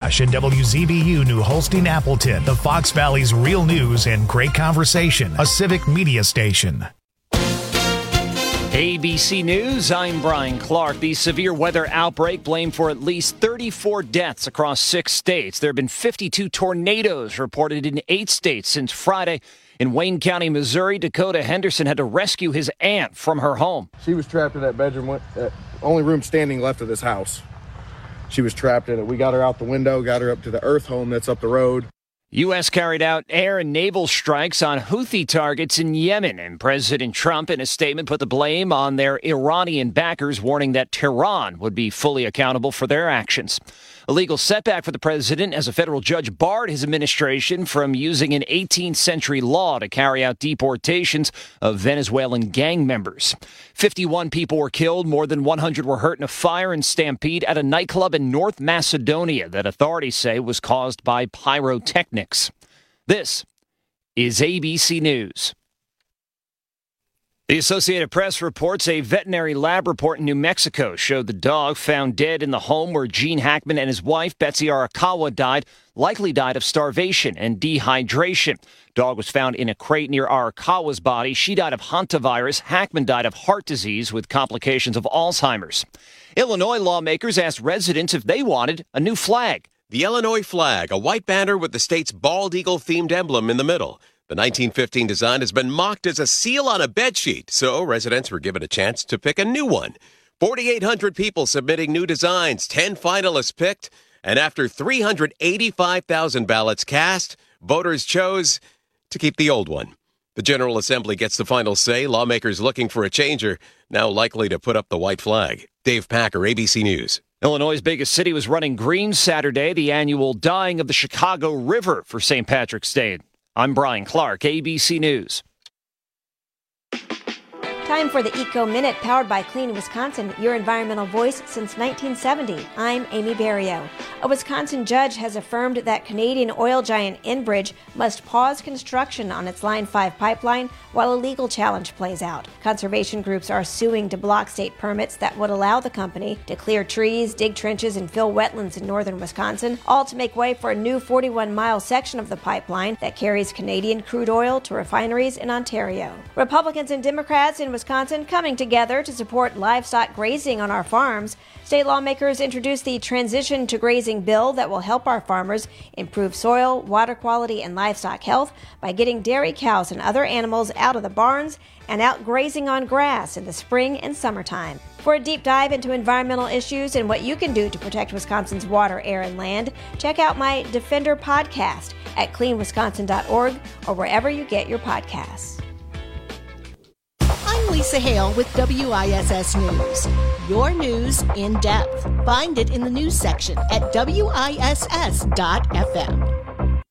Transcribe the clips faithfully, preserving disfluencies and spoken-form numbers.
Josh and W Z B U New Holstein Appleton, the Fox Valley's real news and great conversation, a civic media station. A B C News, I'm Brian Clark. The severe weather outbreak blamed for at least thirty-four deaths across six states. There have been fifty-two tornadoes reported in eight states since Friday. In Wayne County, Missouri, Dakota Henderson had to rescue his aunt from her home. She was trapped in that bedroom, uh, only room standing left of this house. She was trapped in it. We got her out the window, got her up to the Earth home that's up the road. U S carried out air and naval strikes on Houthi targets in Yemen, and President Trump, in a statement, put the blame on their Iranian backers, warning that Tehran would be fully accountable for their actions. A legal setback for the president as a federal judge barred his administration from using an eighteenth century law to carry out deportations of Venezuelan gang members. fifty-one people were killed, more than one hundred were hurt in a fire and stampede at a nightclub in North Macedonia that authorities say was caused by pyrotechnics. This is A B C News. The Associated Press reports a veterinary lab report in New Mexico showed the dog found dead in the home where Gene Hackman and his wife, Betsy Arakawa, died, likely died of starvation and dehydration. Dog was found in a crate near Arakawa's body. She died of hantavirus. Hackman died of heart disease with complications of Alzheimer's. Illinois lawmakers asked residents if they wanted a new flag. The Illinois flag, a white banner with the state's bald eagle-themed emblem in the middle. The nineteen fifteen design has been mocked as a seal on a bedsheet, so residents were given a chance to pick a new one. forty-eight hundred people submitting new designs, ten finalists picked, and after three hundred eighty-five thousand ballots cast, voters chose to keep the old one. The General Assembly gets the final say. Lawmakers looking for a changer, now likely to put up the white flag. Dave Packer, A B C News. Illinois' biggest city was running green Saturday, the annual dyeing of the Chicago River for Saint Patrick's Day. I'm Brian Clark, A B C News. Time for the Eco Minute, powered by Clean Wisconsin, your environmental voice since nineteen seventy. I'm Amy Barrio. A Wisconsin judge has affirmed that Canadian oil giant Enbridge must pause construction on its Line five pipeline while a legal challenge plays out. Conservation groups are suing to block state permits that would allow the company to clear trees, dig trenches, and fill wetlands in northern Wisconsin, all to make way for a new forty-one mile section of the pipeline that carries Canadian crude oil to refineries in Ontario. Republicans and Democrats in Wisconsin coming together to support livestock grazing on our farms. State lawmakers introduced the Transition to Grazing bill that will help our farmers improve soil, water quality, and livestock health by getting dairy cows and other animals out of the barns and out grazing on grass in the spring and summertime. For a deep dive into environmental issues and what you can do to protect Wisconsin's water, air, and land, check out my Defender podcast at clean wisconsin dot org or wherever you get your podcasts. I'm Lisa Hale with W I S S News. Your news in depth. Find it in the news section at W I S S dot F M.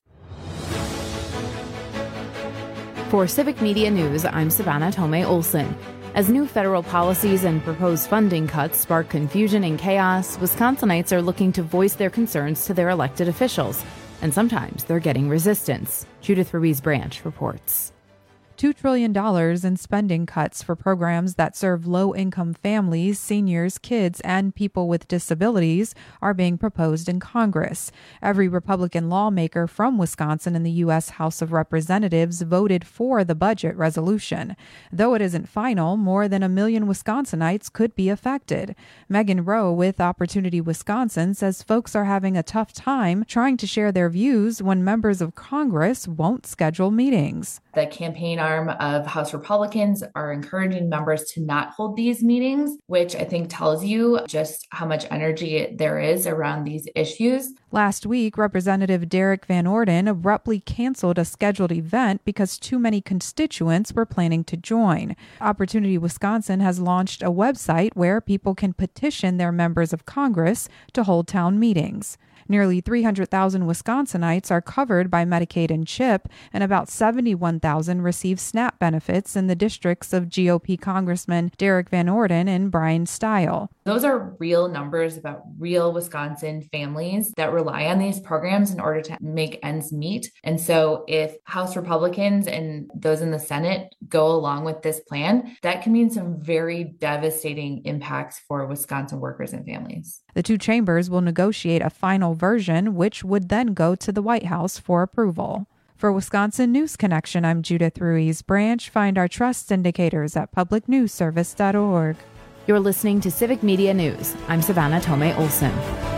For Civic Media News, I'm Savannah Tomei Olson. As new federal policies and proposed funding cuts spark confusion and chaos, Wisconsinites are looking to voice their concerns to their elected officials. And sometimes they're getting resistance. Judith Ruiz-Branch reports. two trillion dollars in spending cuts for programs that serve low-income families, seniors, kids, and people with disabilities are being proposed in Congress. Every Republican lawmaker from Wisconsin in the U S House of Representatives voted for the budget resolution. Though it isn't final, more than a million Wisconsinites could be affected. Megan Rowe with Opportunity Wisconsin says folks are having a tough time trying to share their views when members of Congress won't schedule meetings. The campaign arm of House Republicans are encouraging members to not hold these meetings, which I think tells you just how much energy there is around these issues. Last week, Representative Derek Van Orden abruptly canceled a scheduled event because too many constituents were planning to join. Opportunity Wisconsin has launched a website where people can petition their members of Congress to hold town meetings. Nearly three hundred thousand Wisconsinites are covered by Medicaid and CHIP, and about seventy-one thousand receive SNAP benefits in the districts of G O P Congressman Derek Van Orden and Brian Stile. Those are real numbers about real Wisconsin families that rely on these programs in order to make ends meet. And so if House Republicans and those in the Senate go along with this plan, that can mean some very devastating impacts for Wisconsin workers and families. The two chambers will negotiate a final version, which would then go to the White House for approval. For Wisconsin News Connection, I'm Judith Ruiz Branch. Find our trust indicators at public news service dot org. You're listening to Civic Media News. I'm Savannah Tomei Olson.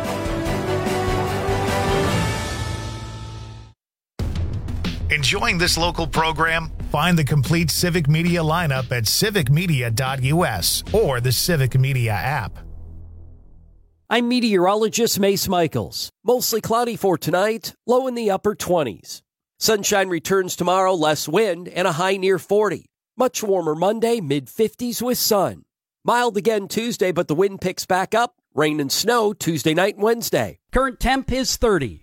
Enjoying this local program? Find the complete Civic Media lineup at civic media dot u s or the Civic Media app. I'm meteorologist Mace Michaels. Mostly cloudy for tonight, low in the upper twenties. Sunshine returns tomorrow, less wind, and a high near forty. Much warmer Monday, mid-fifties with sun. Mild again Tuesday, but the wind picks back up. Rain and snow Tuesday night and Wednesday. Current temp is thirty.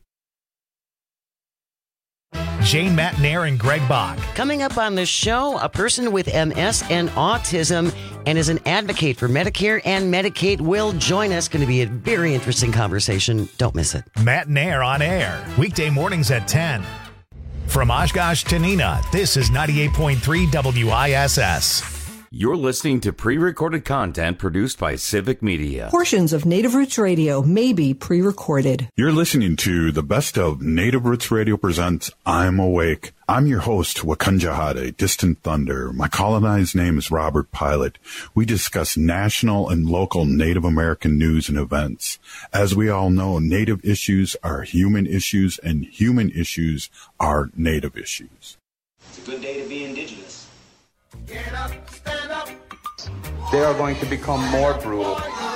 Jane Matnair and Greg Bach. Coming up on the show, a person with M S and autism and is an advocate for Medicare and Medicaid will join us. Going to be a very interesting conversation. Don't miss it. Matnair on air, weekday mornings at ten. From Oshkosh to Neenah, this is ninety-eight point three W I S S. You're listening to pre-recorded content produced by Civic Media. Portions of Native Roots Radio may be pre-recorded. You're listening to the best of Native Roots Radio presents I'm Awake. I'm your host, Wakunjahade, Distant Thunder. My colonized name is Robert Pilot. We discuss national and local Native American news and events. As we all know, Native issues are human issues, and human issues are Native issues. It's a good day to be Indigenous. Get up, stand up. They are going to become more brutal.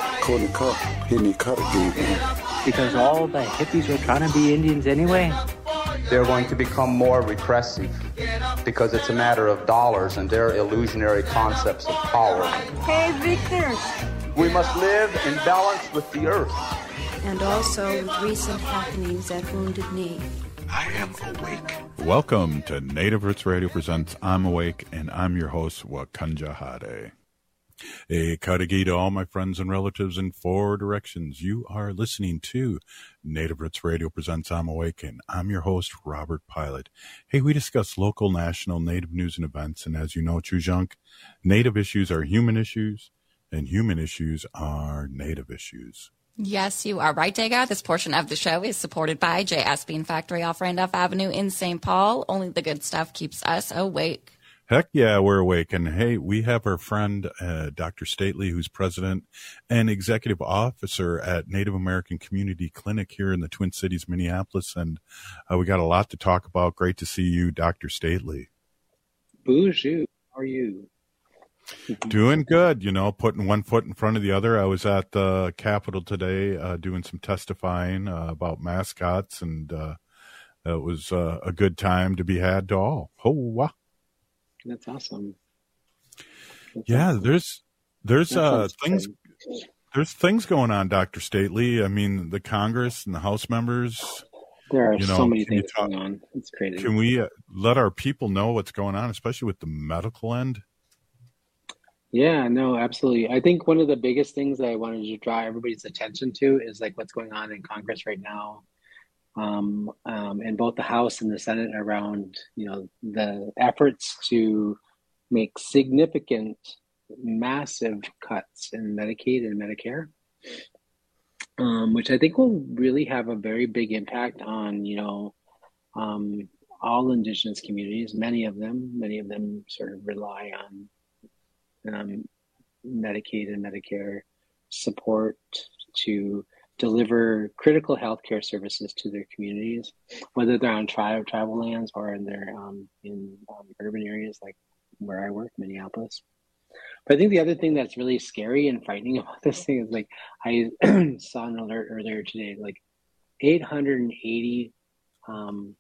Because all the hippies are trying to be Indians anyway. They're going to become more repressive because it's a matter of dollars and their illusionary concepts of power. Hey, Victor. We must live in balance with the earth. And also with recent happenings at Wounded Knee. I am awake. Welcome to Native Roots Radio presents I'm Awake, and I'm your host, Wakunjahade. A Kadagi to all my friends and relatives in four directions. You are listening to Native Roots Radio presents I'm Awake, and I'm your host, Robert Pilot. Hey, we discuss local, national, Native news and events, and as you know, Chujunk, Native issues are human issues, and human issues are Native issues. Yes, you are right, Daga. This portion of the show is supported by J S Bean Factory off Randolph Avenue in Saint Paul. Only the good stuff keeps us awake. Heck yeah, we're awake. And hey, we have our friend, uh, Doctor Stately, who's president and executive officer at Native American Community Clinic here in the Twin Cities, Minneapolis. And uh, we got a lot to talk about. Great to see you, Doctor Stately. Bonjour. How are you? Doing good, you know, putting one foot in front of the other. I was at the Capitol today uh, doing some testifying uh, about mascots, and uh, it was uh, a good time to be had to all. Oh, wow. That's awesome. That's yeah, awesome. there's there's that uh, things there's things going on, Doctor Stately. I mean, the Congress and the House members. There are you know, so many things talk, going on. It's crazy. Can we uh, let our people know what's going on, especially with the medical end? Yeah, no, absolutely. I think one of the biggest things that I wanted to draw everybody's attention to is like what's going on in Congress right now, um, um, in both the House and the Senate around, you know, the efforts to make significant, massive cuts in Medicaid and Medicare, um, which I think will really have a very big impact on, you know, um, all Indigenous communities. Many of them, many of them sort of rely on Um, Medicaid and Medicare support to deliver critical healthcare services to their communities, whether they're on tri- tribal lands or in their um, in um, urban areas like where I work, Minneapolis. But I think the other thing that's really scary and frightening about this thing is like I saw an alert earlier today, like eight hundred eighty um,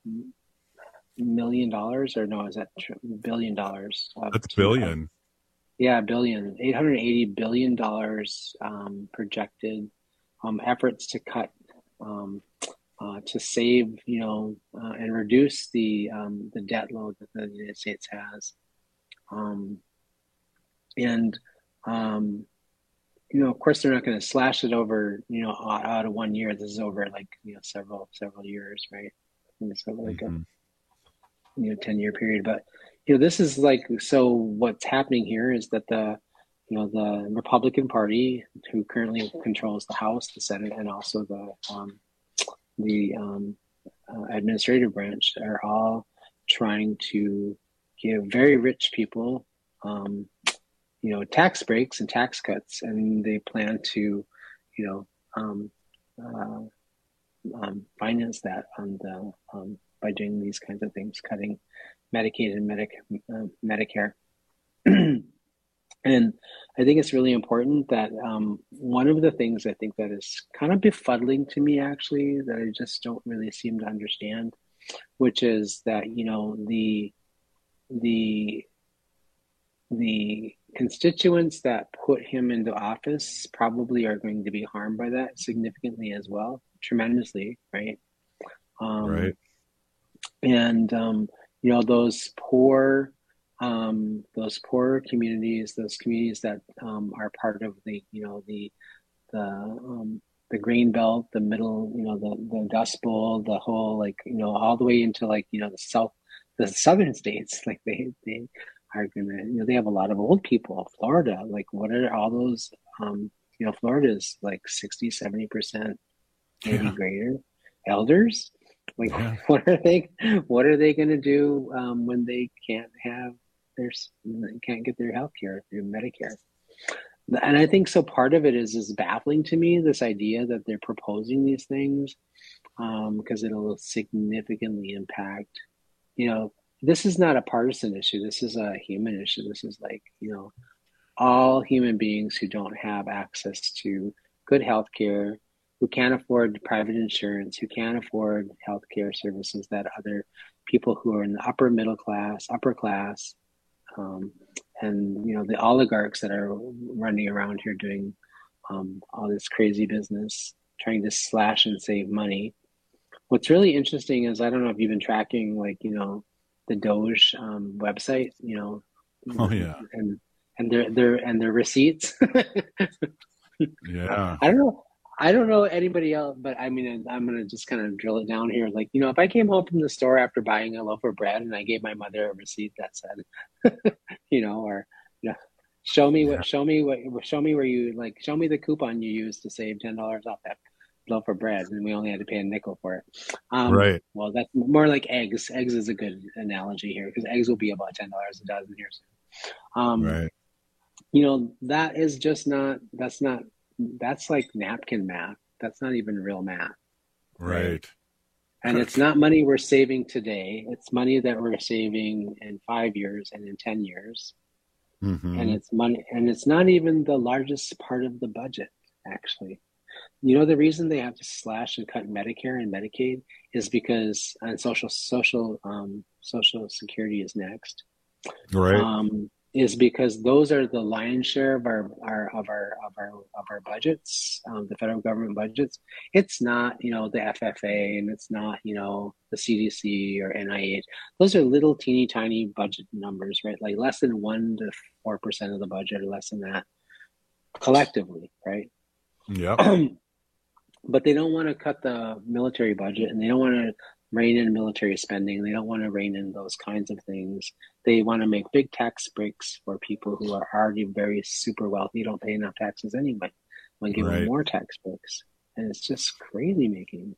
million dollars, or no, is that tr- billion dollars? That's billion. Yeah, billion, eight hundred eighty billion dollars um, projected um, efforts to cut, um, uh, to save, you know, uh, and reduce the um, the debt load that the United States has. Um, and, um, you know, of course, they're not going to slash it over, you know, out, out of one year. This is over like, you know, several, several years, right? And it's over like mm-hmm. a, you know, ten year period. But, you know, this is like, so what's happening here is that the, you know, the Republican Party, who currently controls the House, the Senate, and also the um, the um, uh, administrative branch are all trying to give very rich people, um, you know, tax breaks and tax cuts, and they plan to, you know, um, uh, um, finance that on the um, by doing these kinds of things, cutting Medicaid and Medic uh, Medicare. And I think it's really important that um, one of the things I think that is kind of befuddling to me, actually, that I just don't really seem to understand, which is that, you know, the the the constituents that put him into office probably are going to be harmed by that significantly as well, tremendously, right? Um, right. And um, you know, those poor. Um, those poorer communities, those communities that um, are part of the, you know, the the um, the grain belt, the middle, you know, the the Dust Bowl, the whole, like, you know, all the way into, like, you know, the south, the southern states, like they they are gonna, you know, they have a lot of old people. Florida, like, what are all those? Um, you know, Florida is like sixty, seventy percent, maybe yeah. greater elders. Like, yeah. what are they? What are they going to do um, when they can't have their they can't get their health care through Medicare? And I think so. Part of it is is baffling to me, this idea that they're proposing these things because um, it'll significantly impact. You know, this is not a partisan issue. This is a human issue. This is like, you know, all human beings who don't have access to good health care, who can't afford private insurance, who can't afford healthcare services that other people who are in the upper middle class, upper class, um, and, you know, the oligarchs that are running around here doing um, all this crazy business, trying to slash and save money. What's really interesting is, I don't know if you've been tracking, like, you know, the Doge um, website, you know, oh yeah, and and their their and their receipts. Yeah, I don't know. I don't know anybody else, but I mean, I'm going to just kind of drill it down here. Like, you know, if I came home from the store after buying a loaf of bread and I gave my mother a receipt that said, you know, or, you know, show me what, yeah. show me what, show me where you, like, show me the coupon you used to save ten dollars off that loaf of bread, and we only had to pay a nickel for it. Um, right. Well, that's more like eggs. Eggs is a good analogy here, because eggs will be about ten dollars a dozen here soon. Um, right. You know, that is just not, that's not, that's like napkin math. That's not even real math. Right. right? And it's not money we're saving today. It's money that we're saving in five years and in ten years. Mm-hmm. And it's money, and it's not even the largest part of the budget, actually. You know, the reason they have to slash and cut Medicare and Medicaid is because, and social, social, um, social security is next. Right. Um, is because those are the lion's share of our, our of our of our of our budgets, um, the federal government budgets. It's not, you know, the F F A, and it's not, you know, the C D C or N I H. Those are little teeny tiny budget numbers, right? Like less than one to four percent of the budget, or less than that, collectively, right? Yeah. But they don't want to cut the military budget, and they don't want to rein in military spending. They don't want to rein in those kinds of things. They want to make big tax breaks for people who are already very super wealthy, don't pay enough taxes anyway. Want to give right. them more tax breaks. And it's just crazy making.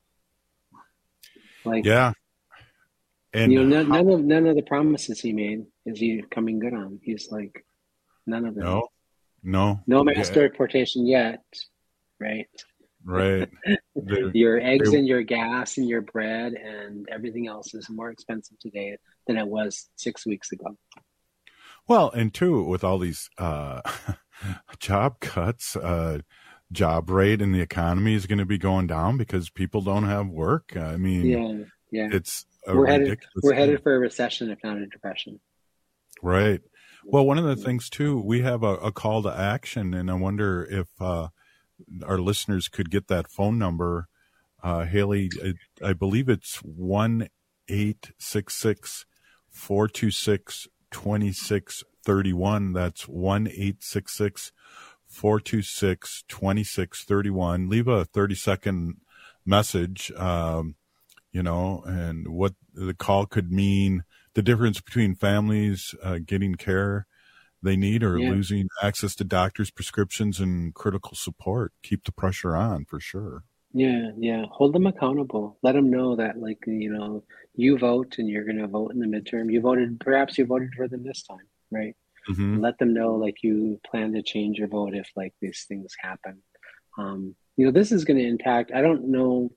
Like, yeah. And you know, none, none of none of the promises he made is he coming good on. He's like, none of them. No, no. No mass yeah. deportation yet, right? Right. The, your eggs they, and your gas and your bread and everything else is more expensive today than it was six weeks ago. Well, and two, with all these uh, job cuts, uh, job rate in the economy is going to be going down because people don't have work. I mean, yeah, yeah. It's a we're headed we're thing. headed for a recession, if not a depression. Right. Well, one of the things too, we have a, a call to action, and I wonder if uh, our listeners could get that phone number. Uh, Haley, I, I believe it's one eight six six four two six two six three one. That's one eight six six four two six two six three one. Leave a thirty second message, um, you know, and what the call could mean, the difference between families uh, getting care they need or yeah. losing access to doctors' prescriptions and critical support. Keep the pressure on, for sure. Yeah, yeah. Hold them accountable. Let them know that, like, you know, you vote and you're going to vote in the midterm. You voted, perhaps you voted for them this time, right? Mm-hmm. Let them know, like, you plan to change your vote if, like, these things happen. Um, you know, this is going to impact, I don't know,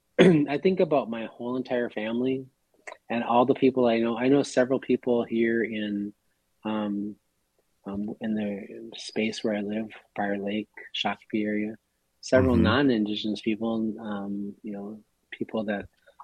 I think about my whole entire family and all the people I know. I know several people here in, um, um, in the space where I live, Briar Lake, Shakopee area. Several mm-hmm. non-Indigenous people, um, you know, people that,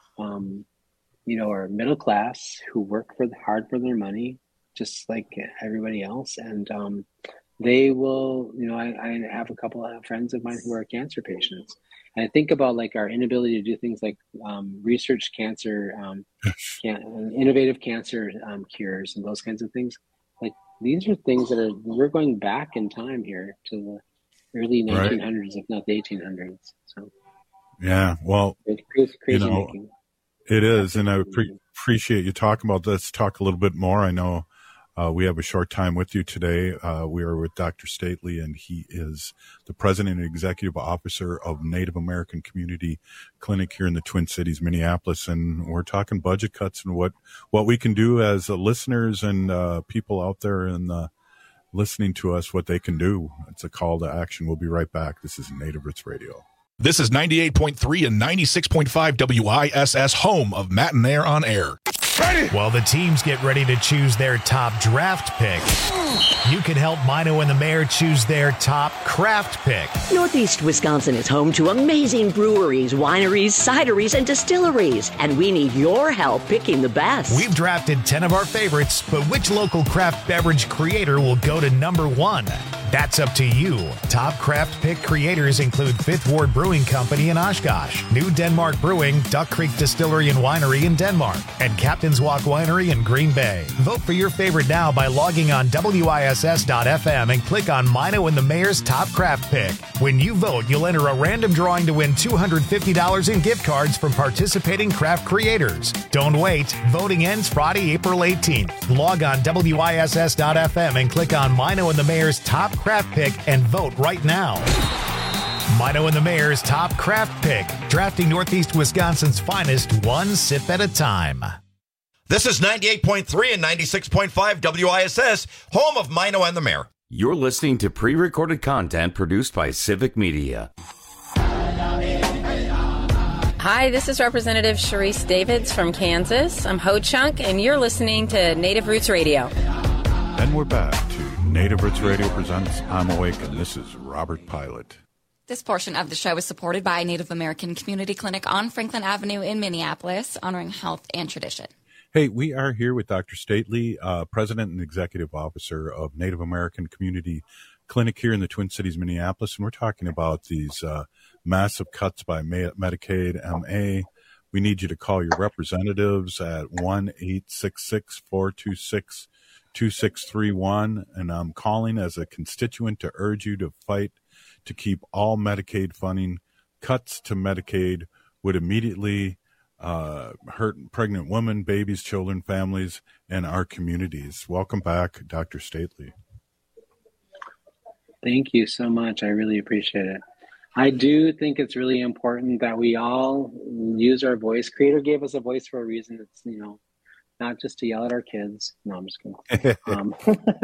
um, you know, are middle class who work for hard for their money, just like everybody else. And um, they will, you know, I, I have a couple of friends of mine who are cancer patients. And I think about like our inability to do things like um, research cancer, um, can, innovative cancer um, cures and those kinds of things. Like these are things that are, we're going back in time here to the early nineteen hundreds, right. If not the eighteen hundreds. So, yeah, well, it's crazy, crazy you know, making. It is, and I pre- appreciate you talking about this. Talk a little bit more. I know uh, we have a short time with you today. Uh, we are with Doctor Stately, and he is the president and executive officer of Native American Community Clinic here in the Twin Cities, Minneapolis, and we're talking budget cuts and what what we can do as uh, listeners and uh, people out there in the listening to us, what they can do. It's a call to action. We'll be right back. This is Native Roots Radio. This is ninety-eight point three and ninety-six point five W I S S, home of Matt and Air on Air. Ready? While the teams get ready to choose their top draft pick, you can help Mino and the Mayor choose their top craft pick. Northeast Wisconsin is home to amazing breweries, wineries, cideries, and distilleries, and we need your help picking the best. We've drafted ten of our favorites, but which local craft beverage creator will go to number one? That's up to you. Top craft pick creators include Fifth Ward Brewing Company in Oshkosh, New Denmark Brewing, Duck Creek Distillery and Winery in Denmark, and Captain's Walk Winery in Green Bay. Vote for your favorite now by logging on W I S S dot F M and click on Mino and the Mayor's Top Craft Pick. When you vote, you'll enter a random drawing to win two hundred fifty dollars in gift cards from participating craft creators. Don't wait. Voting ends Friday, April eighteenth. Log on W I S S dot F M and click on Mino and the Mayor's Top Craft Pick and vote right now. Mino and the Mayor's Top Craft Pick, drafting Northeast Wisconsin's finest one sip at a time. This is ninety-eight point three and ninety-six point five W I S S, home of Mino and the Mayor. You're listening to pre-recorded content produced by Civic Media. Hi, this is Representative Sharice Davids from Kansas. I'm Ho Chunk, and you're listening to Native Roots Radio. And we're back to Native Roots Radio presents I'm Awake, and this is Robert Pilot. This portion of the show is supported by Native American Community Clinic on Franklin Avenue in Minneapolis, honoring health and tradition. Hey, we are here with Doctor Stately, uh, President and Executive Officer of Native American Community Clinic here in the Twin Cities, Minneapolis, and we're talking about these uh, massive cuts by Medicaid, M A. We need you to call your representatives at one eight six six, four two six, two six three one, and I'm calling as a constituent to urge you to fight to keep all Medicaid funding. Cuts to Medicaid would immediately uh, hurt pregnant women, babies, children, families, and our communities. Welcome back, Doctor Stately. Thank you so much. I really appreciate it. I do think it's really important that we all use our voice. Creator gave us a voice for a reason. It's, you know, not just to yell at our kids. No, I'm just kidding. Um,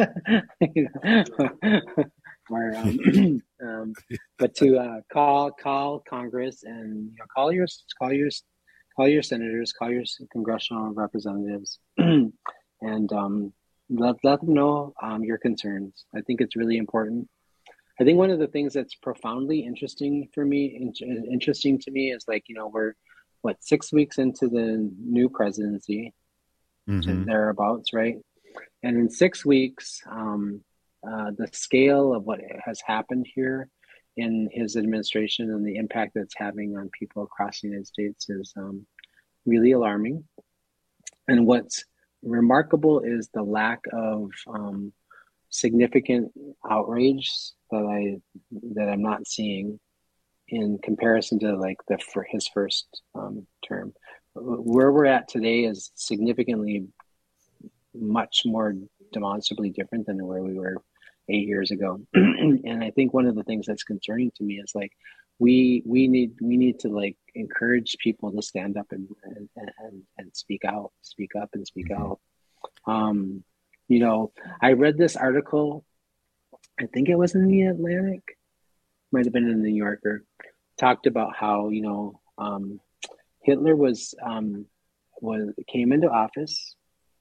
or, um, um, but to uh, call call Congress and you know, call your call your call your senators, call your congressional representatives, and um, let let them know um, your concerns. I think it's really important. I think one of the things that's profoundly interesting for me, in, interesting to me, is like you know we're what six weeks into the new presidency, mm-hmm. thereabouts, right? And in six weeks. Um, Uh, the scale of what has happened here in his administration and the impact that's having on people across the United States is um, really alarming. And what's remarkable is the lack of um, significant outrage that I that I'm not seeing in comparison to like the for his first um, term. Where we're at today is significantly much more demonstrably different than where we were eight years ago. And I think one of the things that's concerning to me is like we we need we need to like encourage people to stand up and and and, and speak out, speak up and speak mm-hmm. out. Um, you know, I read this article. I think it was in the Atlantic, might have been in the New Yorker. Talked about how you know um, Hitler was um, was came into office.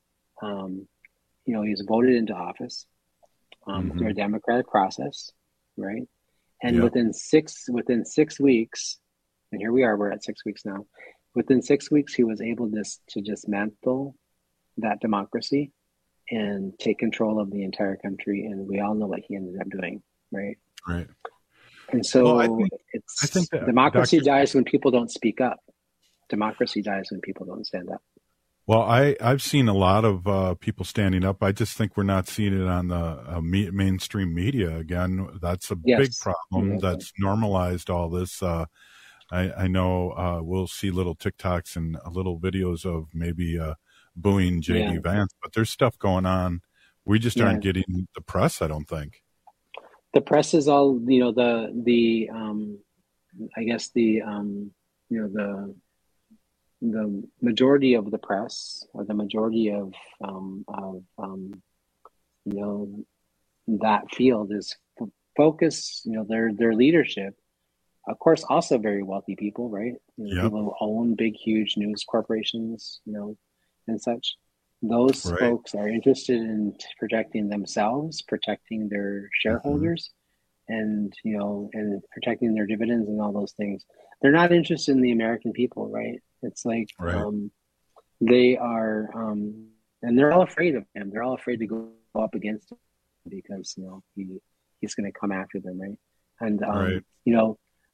Um, you know, he was voted into office um, mm-hmm. through a democratic process, right? And yeah. within six within six weeks, and here we are, we're at six weeks now. Within six weeks, he was able to to dismantle that democracy and take control of the entire country. And we all know what he ended up doing, right? Right. And so well, I think, it's I think that democracy Doctor dies when people don't speak up. Democracy dies when people don't stand up. Well, I, I've seen a lot of uh, people standing up. I just think we're not seeing it on the uh, me- mainstream media again. That's a yes. big problem. Mm-hmm. That's normalized all this. Uh, I, I know uh, we'll see little TikToks and uh, little videos of maybe uh, booing J D yeah. Vance, but there's stuff going on. We just yeah. aren't getting the press, I don't think. The press is all, you know, the, the um, I guess the, um, you know, the, the majority of the press or the majority of, um, of um, you know, that field is f- focused, you know, their, their leadership, of course, also very wealthy people, right? You know, yep. People who own big, huge news corporations, you know, and such. Those right. folks are interested in protecting themselves, protecting their shareholders, mm-hmm. and, you know, and protecting their dividends and all those things. They're not interested in the American people, right? It's like right. um, they are, um, and they're all afraid of him. They're all afraid to go up against him because, you know, he he's going to come after them, right? And, um, right. you know,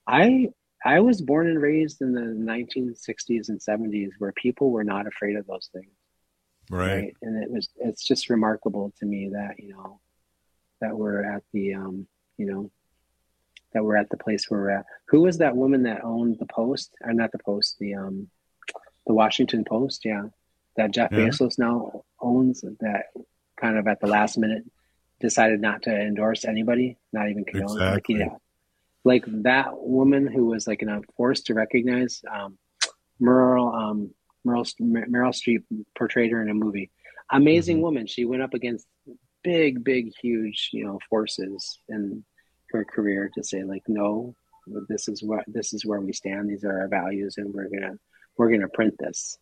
I I was born and raised in the nineteen sixties and seventies where people were not afraid of those things. Right. right. And it was, it's just remarkable to me that, you know, that we're at the, um, you know, that we're at the place where we're at. Who was that woman that owned the Post? Or not the Post, the, um, the Washington Post. Yeah. That Jeff yeah. Bezos now owns, that kind of at the last minute decided not to endorse anybody, not even Canelo. Exactly. Like, yeah. Like that woman who was like, you know, forced to recognize, um, Merle, um, Meryl, Meryl Streep portrayed her in a movie. Amazing mm-hmm. woman. She went up against big, big, huge, you know, forces in her career to say like, no, this is what, this is where we stand. These are our values, and we're gonna, we're gonna print this,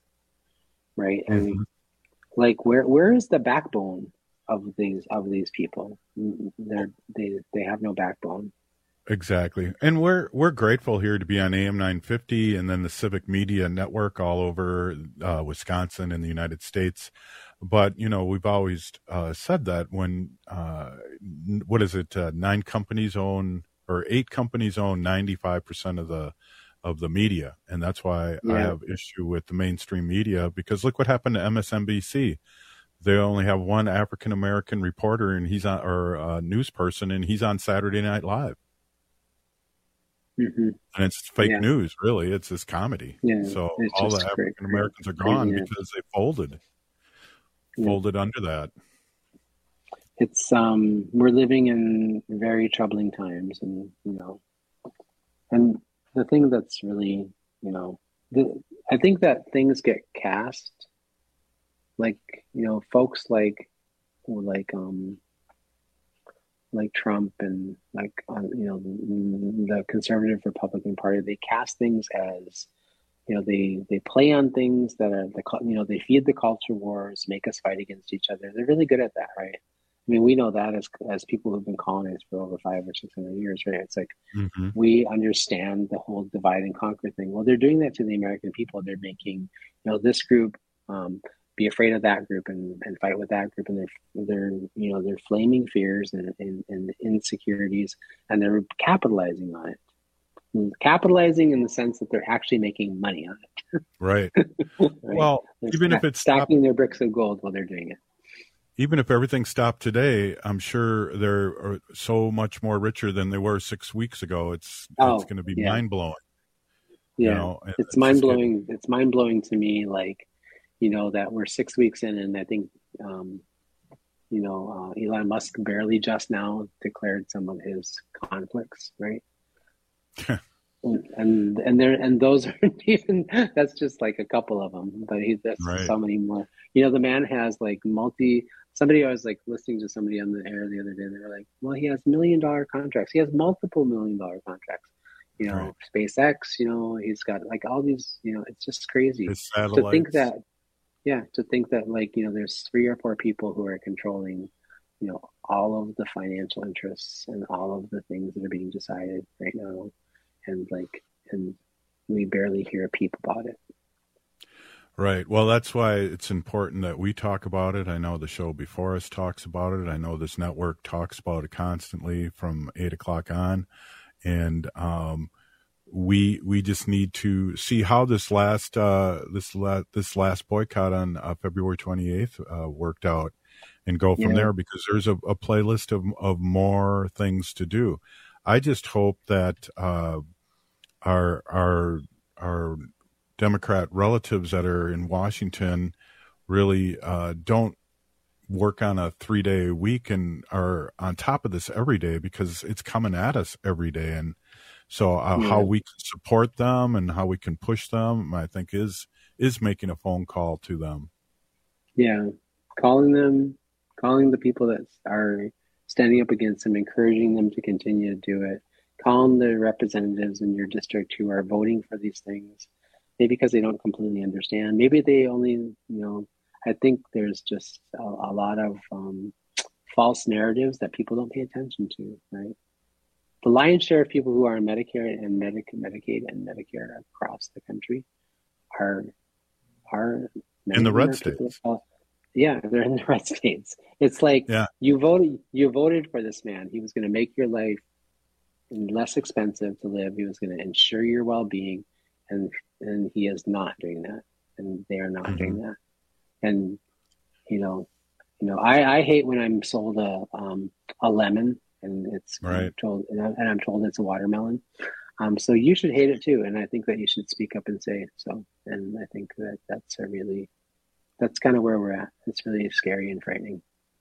right? Mm-hmm. And like, where, where is the backbone of these, of these people? They're, they, they have no backbone. Exactly. And we're we're grateful here to be on A M nine fifty and then the Civic Media Network all over uh, Wisconsin and the United States. But, you know, we've always uh, said that when, uh, what is it, uh, nine companies own, or eight companies own ninety-five percent of the of the media. And that's why yeah. I have issue with the mainstream media, because look what happened to M S N B C. They only have one African-American reporter, and he's on, or a news person, and he's on Saturday Night Live. Mm-hmm. And it's fake yeah. news, really. It's this comedy. Yeah, so all the African Americans are gone yeah. because they folded, yeah. folded under that. It's um, we're living in very troubling times, and you know, and the thing that's really, you know, the, I think that things get cast, like you know, folks like, like um. like Trump and like, uh, you know, the conservative Republican Party, they cast things as, you know, they, they play on things that are, the you know, they feed the culture wars, make us fight against each other. They're really good at that, right? I mean, we know that as as people who've been colonized for over five or six hundred years, right? It's like, mm-hmm. we understand the whole divide and conquer thing. Well, they're doing that to the American people. They're making, you know, this group, um, be afraid of that group and, and fight with that group, and they're they're you know they're flaming fears and, and, and insecurities, and they're capitalizing on it. And capitalizing in the sense that they're actually making money on it. Right. right? Well, they're even sta- if it's stacking stopped, their bricks of gold while they're doing it. Even if everything stopped today, I'm sure they're so much more richer than they were six weeks ago. It's oh, it's going to be yeah. mind blowing. Yeah, you know, it's, it's mind blowing. It's mind blowing to me, like. You know, that we're six weeks in, and I think, um, you know, uh, Elon Musk barely just now declared some of his conflicts, right? And and and there and those aren't even. That's just like a couple of them, but he that's Right. so many more. You know, the man has like multi. Somebody I was like listening to somebody on the air the other day. They were like, "Well, he has million dollar contracts. He has multiple million dollar contracts. You know, Right. SpaceX. You know, he's got like all these. You know, it's just crazy His to think satellites. that. Yeah, to think that like you know, there's three or four people who are controlling, you know, all of the financial interests and all of the things that are being decided right now, and like, and we barely hear a peep about it. Right. Well, that's why it's important that we talk about it. I know the show before us talks about it. I know this network talks about it constantly from eight o'clock on. And um, we we just need to see how this last uh, this la- this last boycott on uh, February twenty-eighth uh, worked out, and go from Yeah. there, because there's a, a playlist of of more things to do. I just hope that uh, our our our Democrat relatives that are in Washington really uh, don't work on a three day week and are on top of this every day, because it's coming at us every day. And so uh, Yeah. how we can support them and how we can push them, I think is, is making a phone call to them. Yeah, calling them, calling the people that are standing up against them, encouraging them to continue to do it. Calling the representatives in your district who are voting for these things, maybe because they don't completely understand. Maybe they only, you know, I think there's just a, a lot of um, false narratives that people don't pay attention to, right? The lion's share of people who are on Medicare and Medic- Medicaid and Medicare across the country are are In the red are people states. of- Yeah, they're in the red states. It's like Yeah. you voted. You voted for this man. He was going to make your life less expensive to live. He was going to ensure your well-being, and and he is not doing that. And they are not Mhm. doing that. And you know, you know, I, I hate when I'm sold a um a lemon and it's Right. I'm told and, I, and I'm told it's a watermelon. Um, so you should hate it too, and I think that you should speak up and say it. So, and I think that that's a really that's kind of where we're at. It's really scary and frightening.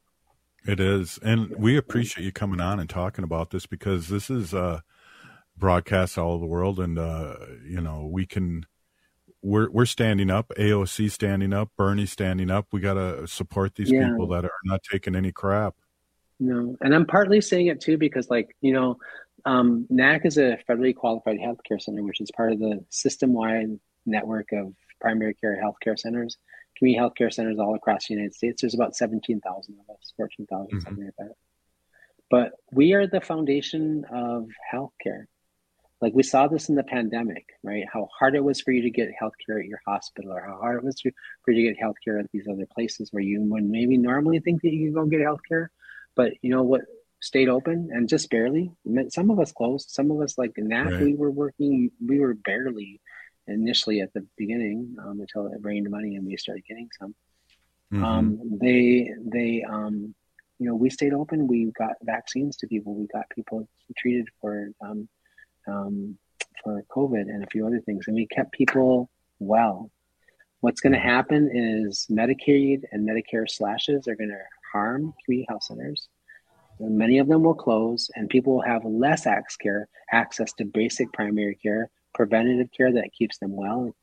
It is. And we appreciate you coming on and talking about this, because this is uh, broadcast all over the world. And, uh, you know, we can, we're, we're standing up, A O C standing up, Bernie standing up. We got to support these Yeah. people that are not taking any crap. No, and I'm partly saying it too because, like, you know, um, N A C is a federally qualified healthcare center, which is part of the system-wide network of primary care healthcare centers, community healthcare centers all across the United States. There's about seventeen thousand of us, fourteen thousand, Mhm. something like that. But we are the foundation of healthcare. Like, we saw this in the pandemic, right? How hard it was for you to get healthcare at your hospital, or how hard it was to- for you to get healthcare at these other places where you would maybe normally think that you could go get healthcare. But you know what stayed open, and just barely. Some of us closed. Some of us, like N A C, Right. we were working, we were barely initially at the beginning um, until it rained money and we started getting some. Mhm. Um, they, they, um, you know, we stayed open. We got vaccines to people. We got people treated for, um, um, for COVID and a few other things, and we kept people well. What's going to happen is Medicaid and Medicare slashes are going to harm community health centers. And many of them will close, and people will have less access care, access to basic primary care, preventative care that keeps them well,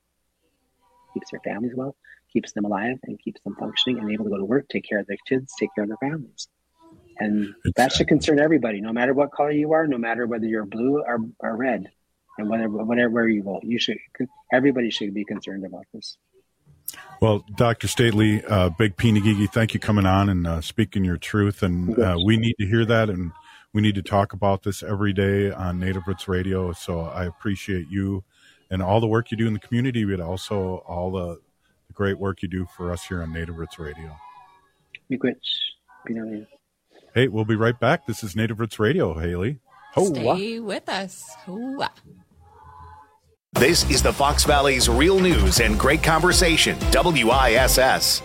keeps their families well, keeps them alive, and keeps them functioning and able to go to work, take care of their kids, take care of their families. And that should concern everybody, no matter what color you are, no matter whether you're blue or, or red, and whatever, whatever you vote. You should, everybody should be concerned about this. Well, Doctor Stately, uh, Big Pinagigi, thank you coming on and uh, speaking your truth. And uh, we need to hear that, and we need to talk about this every day on Native Roots Radio. So I appreciate you and all the work you do in the community, but also all the, the great work you do for us here on Native Roots Radio. Hey, we'll be right back. This is Native Roots Radio, Haley. Stay with us. Hoa. This is the Fox Valley's real news and great conversation, W I S S.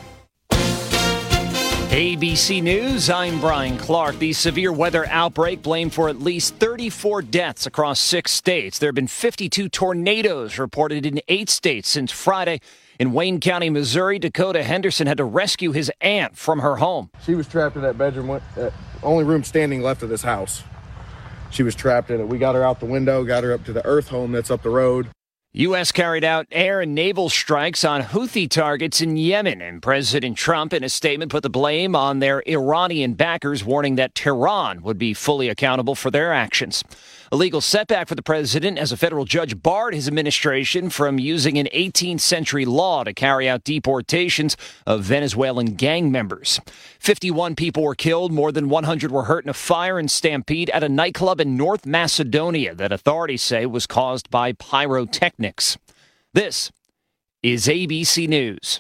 A B C News, I'm Brian Clark. The severe weather outbreak blamed for at least thirty-four deaths across six states. There have been fifty-two tornadoes reported in eight states since Friday. In Wayne County, Missouri, Dakota Henderson had to rescue his aunt from her home. She was trapped in that bedroom, uh, only room standing left of this house. she was trapped in it. We got her out the window, got her up to the Earth home that's up the road. U S carried out air and naval strikes on Houthi targets in Yemen, and President Trump, in a statement, put the blame on their Iranian backers, warning that Tehran would be fully accountable for their actions. A legal setback for the president, as a federal judge barred his administration from using an eighteenth century law to carry out deportations of Venezuelan gang members. fifty-one people were killed, more than one hundred were hurt in a fire and stampede at a nightclub in North Macedonia that authorities say was caused by pyrotechnics. This is A B C News.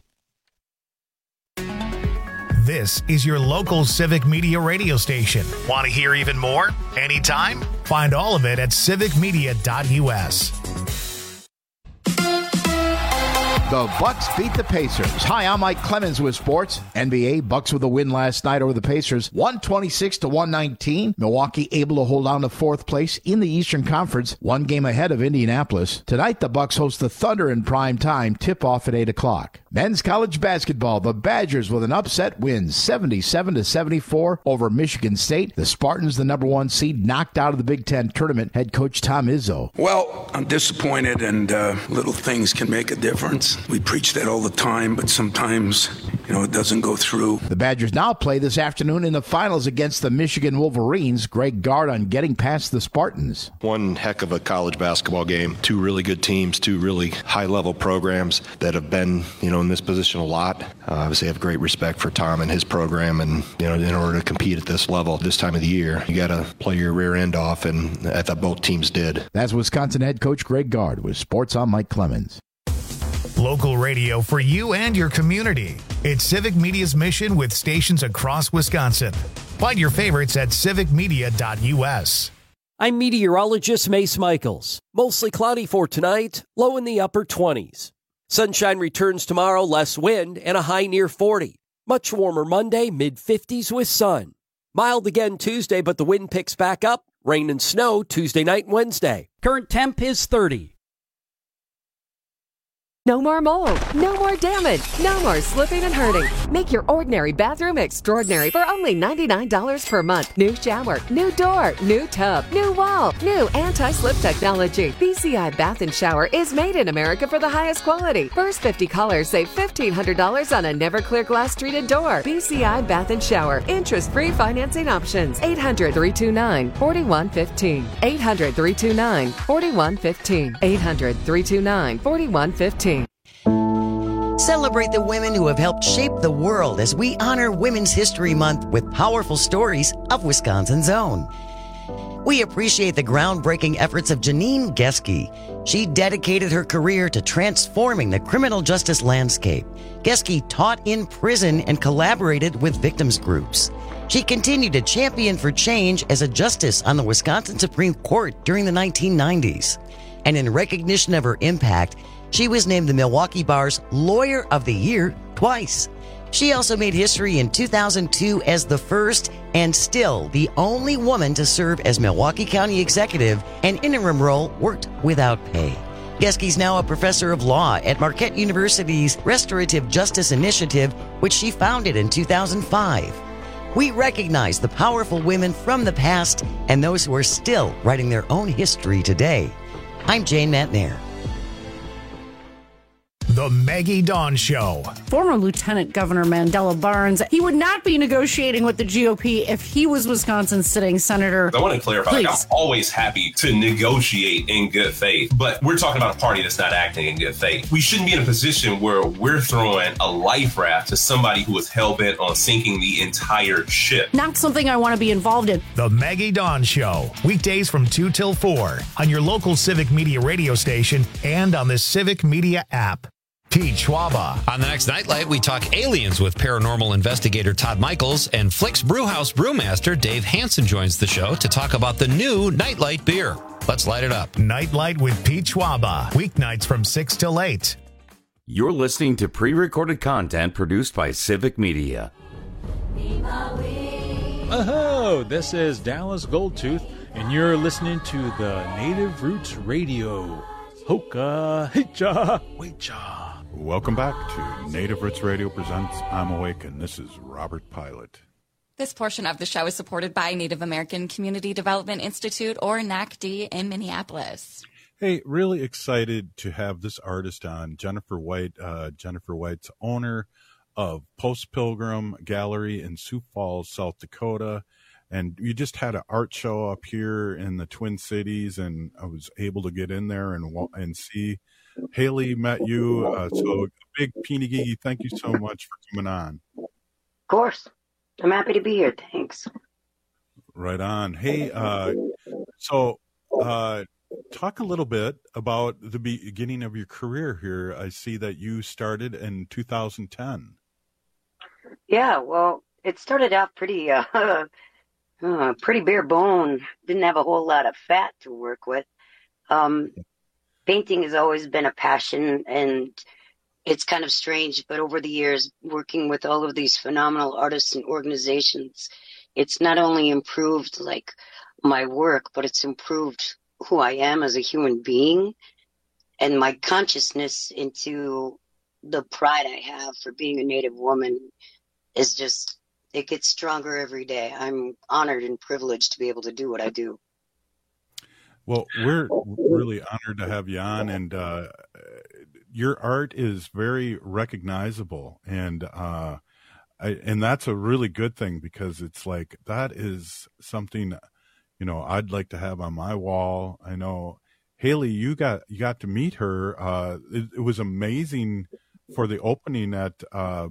This is your local Civic Media radio station. Want to hear even more? Anytime? Find all of it at civic media dot U S. The Bucks beat the Pacers. Hi, I'm Mike Clemens with sports. N B A, Bucks with a win last night over the Pacers, one twenty-six to one nineteen. Milwaukee able to hold on to fourth place in the Eastern Conference, one game ahead of Indianapolis. Tonight, the Bucks host the Thunder in prime time, tip-off at eight o'clock. Men's college basketball, the Badgers with an upset win, seventy-seven to seventy-four over Michigan State. The Spartans, the number one seed, knocked out of the Big Ten tournament. Head coach Tom Izzo. Well, I'm disappointed, and uh, little things can make a difference. We preach that all the time, but sometimes, you know, it doesn't go through. The Badgers now play this afternoon in the finals against the Michigan Wolverines. Greg Gard on getting past the Spartans. One heck of a college basketball game. Two really good teams, two really high-level programs that have been, you know, in this position a lot. Uh, obviously, I have great respect for Tom and his program, and, you know, in order to compete at this level this time of the year, you got to play your rear end off, and I thought both teams did. That's Wisconsin head coach Greg Gard with Sports on Mike Clemens. Local radio for you and your community. It's Civic Media's mission with stations across Wisconsin. Find your favorites at civic media dot U S. I'm meteorologist Mace Michaels. Mostly cloudy for tonight, low in the upper twenties. Sunshine returns tomorrow, less wind, and a high near forty. Much warmer Monday, mid-fifties with sun. Mild again Tuesday, but the wind picks back up. Rain and snow Tuesday night and Wednesday. Current temp is thirty. No more mold, no more damage, no more slipping and hurting. Make your ordinary bathroom extraordinary for only ninety-nine dollars per month. New shower, new door, new tub, new wall, new anti-slip technology. B C I Bath and Shower is made in America for the highest quality. First fifty callers save fifteen hundred dollars on a never clear glass treated door. B C I Bath and Shower. Interest-free financing options. eight hundred, three two nine, four one one five. eight hundred, three two nine, four one one five. eight hundred, three two nine, four one one five. Celebrate the women who have helped shape the world as we honor Women's History Month with powerful stories of Wisconsin's own. We appreciate the groundbreaking efforts of Janine Geske. She dedicated her career to transforming the criminal justice landscape. Geske taught in prison and collaborated with victims groups. She continued to champion for change as a justice on the Wisconsin Supreme Court during the nineteen nineties. And in recognition of her impact, she was named the Milwaukee Bar's Lawyer of the Year twice. She also made history in two thousand two as the first and still the only woman to serve as Milwaukee County Executive, an interim role worked without pay. Geske's now a professor of law at Marquette University's Restorative Justice Initiative, which she founded in two thousand five. We recognize the powerful women from the past and those who are still writing their own history today. I'm Jane Matnair. The Maggie Dawn Show. Former Lieutenant Governor Mandela Barnes, he would not be negotiating with the G O P if he was Wisconsin's sitting senator. I want to clarify, like, I'm always happy to negotiate in good faith, but we're talking about a party that's not acting in good faith. We shouldn't be in a position where we're throwing a life raft to somebody who is hell-bent on sinking the entire ship. Not something I want to be involved in. The Maggie Dawn Show. Weekdays from two till four on your local Civic Media radio station and on the Civic Media app. Pete Schwaba. On the next Nightlight, we talk aliens with paranormal investigator Todd Michaels, and Flick's Brewhouse brewmaster Dave Hansen joins the show to talk about the new Nightlight beer. Let's light it up. Nightlight with Pete Schwaba. Weeknights from six till eight. You're listening to pre-recorded content produced by Civic Media. Oh, this is Dallas Goldtooth, and you're listening to the Native Roots Radio. Hoka, hicha, wecha. Welcome back to Native Roots Radio presents I'm Awake, and this is Robert Pilot. This portion of the show is supported by Native American Community Development Institute, or N A C D, in Minneapolis. Hey, really excited to have this artist on, Jennifer White. Uh, Jennifer White's owner of Post Pilgrim Gallery in Sioux Falls, South Dakota. And you just had an art show up here in the Twin Cities, and I was able to get in there and and see. Haley met you. Uh, so, big Peeny Gigi, thank you so much for coming on. Of course. I'm happy to be here. Thanks. Right on. Hey, uh, so uh, talk a little bit about the beginning of your career here. I see that you started in two thousand ten. Yeah, well, it started out pretty, uh, uh, pretty bare bone. Didn't have a whole lot of fat to work with. Um, painting has always been a passion, and it's kind of strange, but over the years, working with all of these phenomenal artists and organizations, it's not only improved like my work, but it's improved who I am as a human being and my consciousness into the pride I have for being a Native woman is just, it gets stronger every day. I'm honored and privileged to be able to do what I do. Well, we're really honored to have you on, and uh, your art is very recognizable, and uh, I, and that's a really good thing, because it's like that is something, you know, I'd like to have on my wall. I know, Haley, you got you got to meet her. Uh, it, it was amazing for the opening at uh,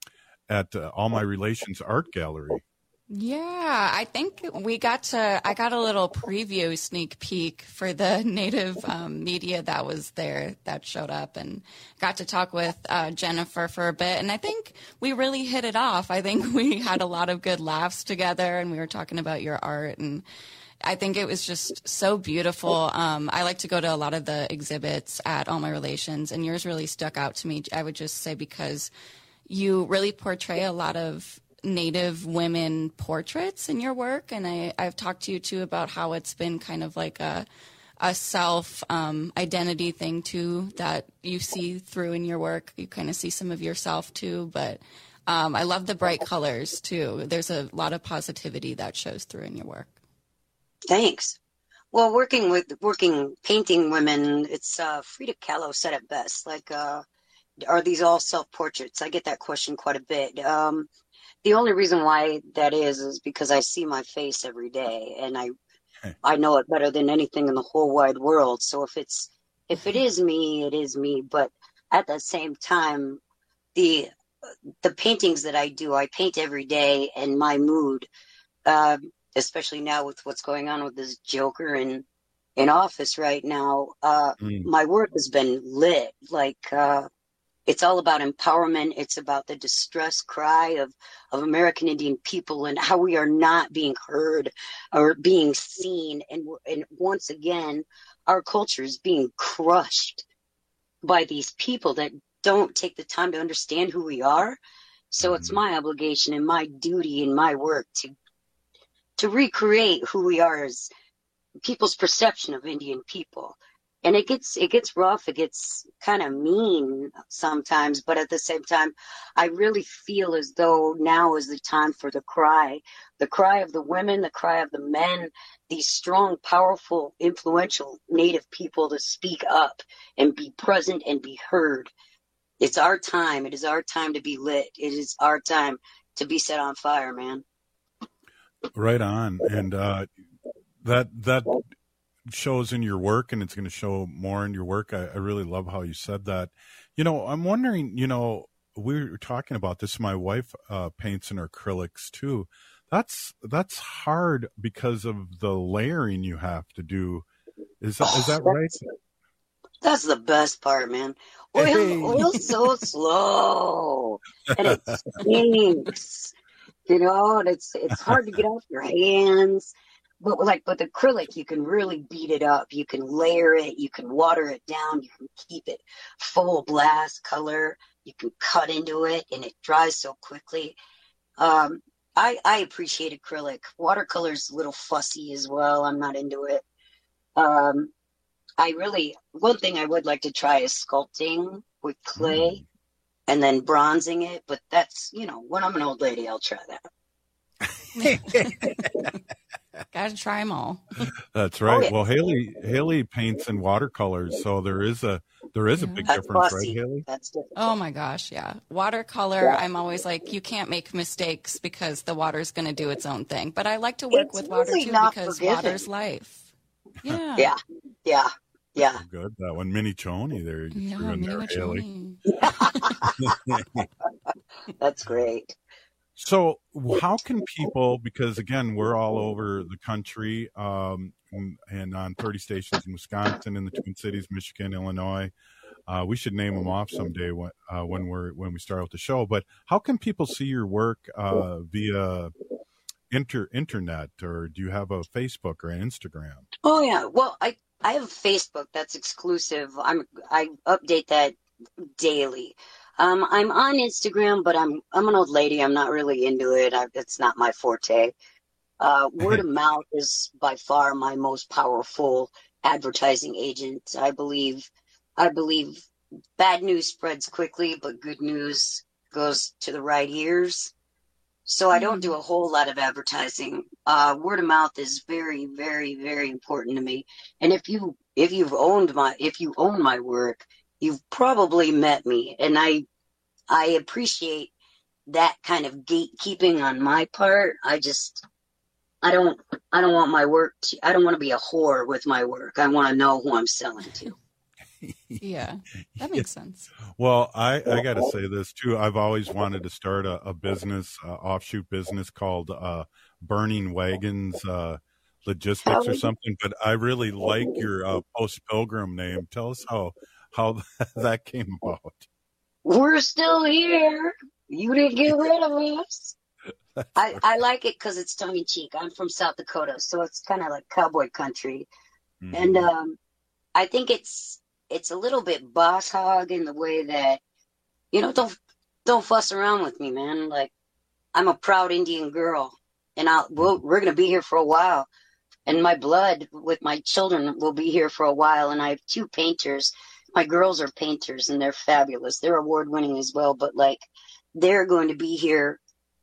at uh, All My Relations Art Gallery. Yeah, I think we got to, I got a little preview sneak peek for the Native um, media that was there, that showed up, and got to talk with uh, Jennifer for a bit. And I think we really hit it off. I think we had a lot of good laughs together, and we were talking about your art, and I think it was just so beautiful. Um, I like to go to a lot of the exhibits at All My Relations, and yours really stuck out to me, I would just say, because you really portray a lot of Native women portraits in your work, and I, I've talked to you too about how it's been kind of like a a self um, identity thing too that you see through in your work. You kind of see some of yourself too, but um, I love the bright colors too. There's a lot of positivity that shows through in your work. Thanks. Well, working with working painting women, it's uh, Frida Kahlo said it best. Like, uh, are these all self portraits? I get that question quite a bit. Um, The only reason why that is is because I see my face every day, and I I know it better than anything in the whole wide world. So if it's if it is me, it is me. But at the same time, the the paintings that I do, I paint every day, and my mood, uh, especially now with what's going on with this Joker in in office right now, uh, mm. my work has been lit. Like. Uh, It's all about empowerment. It's about the distress cry of, of American Indian people and how we are not being heard or being seen. And, and once again, our culture is being crushed by these people that don't take the time to understand who we are. So it's my obligation and my duty and my work to to recreate who we are as people's perception of Indian people. And it gets it gets rough, it gets kind of mean sometimes, but at the same time, I really feel as though now is the time for the cry, the cry of the women, the cry of the men, these strong, powerful, influential Native people to speak up and be present and be heard. It's our time. It is our time to be lit. It is our time to be set on fire, man. Right on. And uh, that that... shows in your work, and it's going to show more in your work. I, I really love how you said that. You know, I'm wondering, you know, we were talking about this. My wife uh, paints in acrylics too. That's that's hard because of the layering you have to do. Is that, oh, is that right? That's the best part, man. Oil, hey. Oil's so slow, and it stinks. You know, and it's it's hard to get off your hands. But like with acrylic, you can really beat it up. You can layer it. You can water it down. You can keep it full blast color. You can cut into it, and it dries so quickly. Um, I, I appreciate acrylic. Watercolor's a little fussy as well. I'm not into it. Um, I really, one thing I would like to try is sculpting with clay mm. and then bronzing it. But that's, you know, when I'm an old lady, I'll try that. Gotta try them all. That's right. Oh, yeah. Well, Haley Haley paints in watercolors, so there is a there is a big That's difference, fussy. right, Haley? That's different. Oh my gosh, yeah. Watercolor, Yeah. I'm always like, you can't make mistakes because the water's going to do its own thing. But I like to work It's with water really too not because forgiving. water's life. Yeah. Yeah, yeah, yeah. Good. That one, Mini Choni there. You Yeah, threw in there, Mini Haley. Choni. That's great. So, how can people? Because again, we're all over the country, um, and, and on thirty stations in Wisconsin, in the Twin Cities, Michigan, Illinois. Uh, we should name them off someday when uh, when we're when we start out the show. But how can people see your work uh, via inter internet, or do you have a Facebook or an Instagram? Oh yeah. Well, I I have a Facebook that's exclusive. I'm I update that daily. Um, I'm on Instagram, but I'm I'm an old lady. I'm not really into it. I, it's not my forte. Uh, word of mouth is by far my most powerful advertising agent. I believe. I believe bad news spreads quickly, but good news goes to the right ears. So I don't do a whole lot of advertising. Uh, word of mouth is very, very, very important to me. And if you if you've owned my if you own my work, you've probably met me, and I I appreciate that kind of gatekeeping on my part. I just I don't I don't want my work to, I don't want to be a whore with my work. I want to know who I'm selling to. Yeah, that makes sense. Well, I, I got to say this too. I've always wanted to start a, a business, uh, offshoot business called uh, Burning Wagons uh, Logistics or something. But I really like your uh, Post Pilgrim name. Tell us how how that came about. We're still here. You didn't get rid of us. I, I like it because it's tongue in cheek. I'm from South Dakota, so it's kind of like cowboy country, Mm-hmm. and um, I think it's it's a little bit boss hog in the way that, you know, don't don't fuss around with me, man. Like, I'm a proud Indian girl, and I'll we'll, we're gonna be here for a while, and my blood with my children will be here for a while. And I have two painters. My girls are painters, and they're fabulous. They're award winning as well, but like, they're going to be here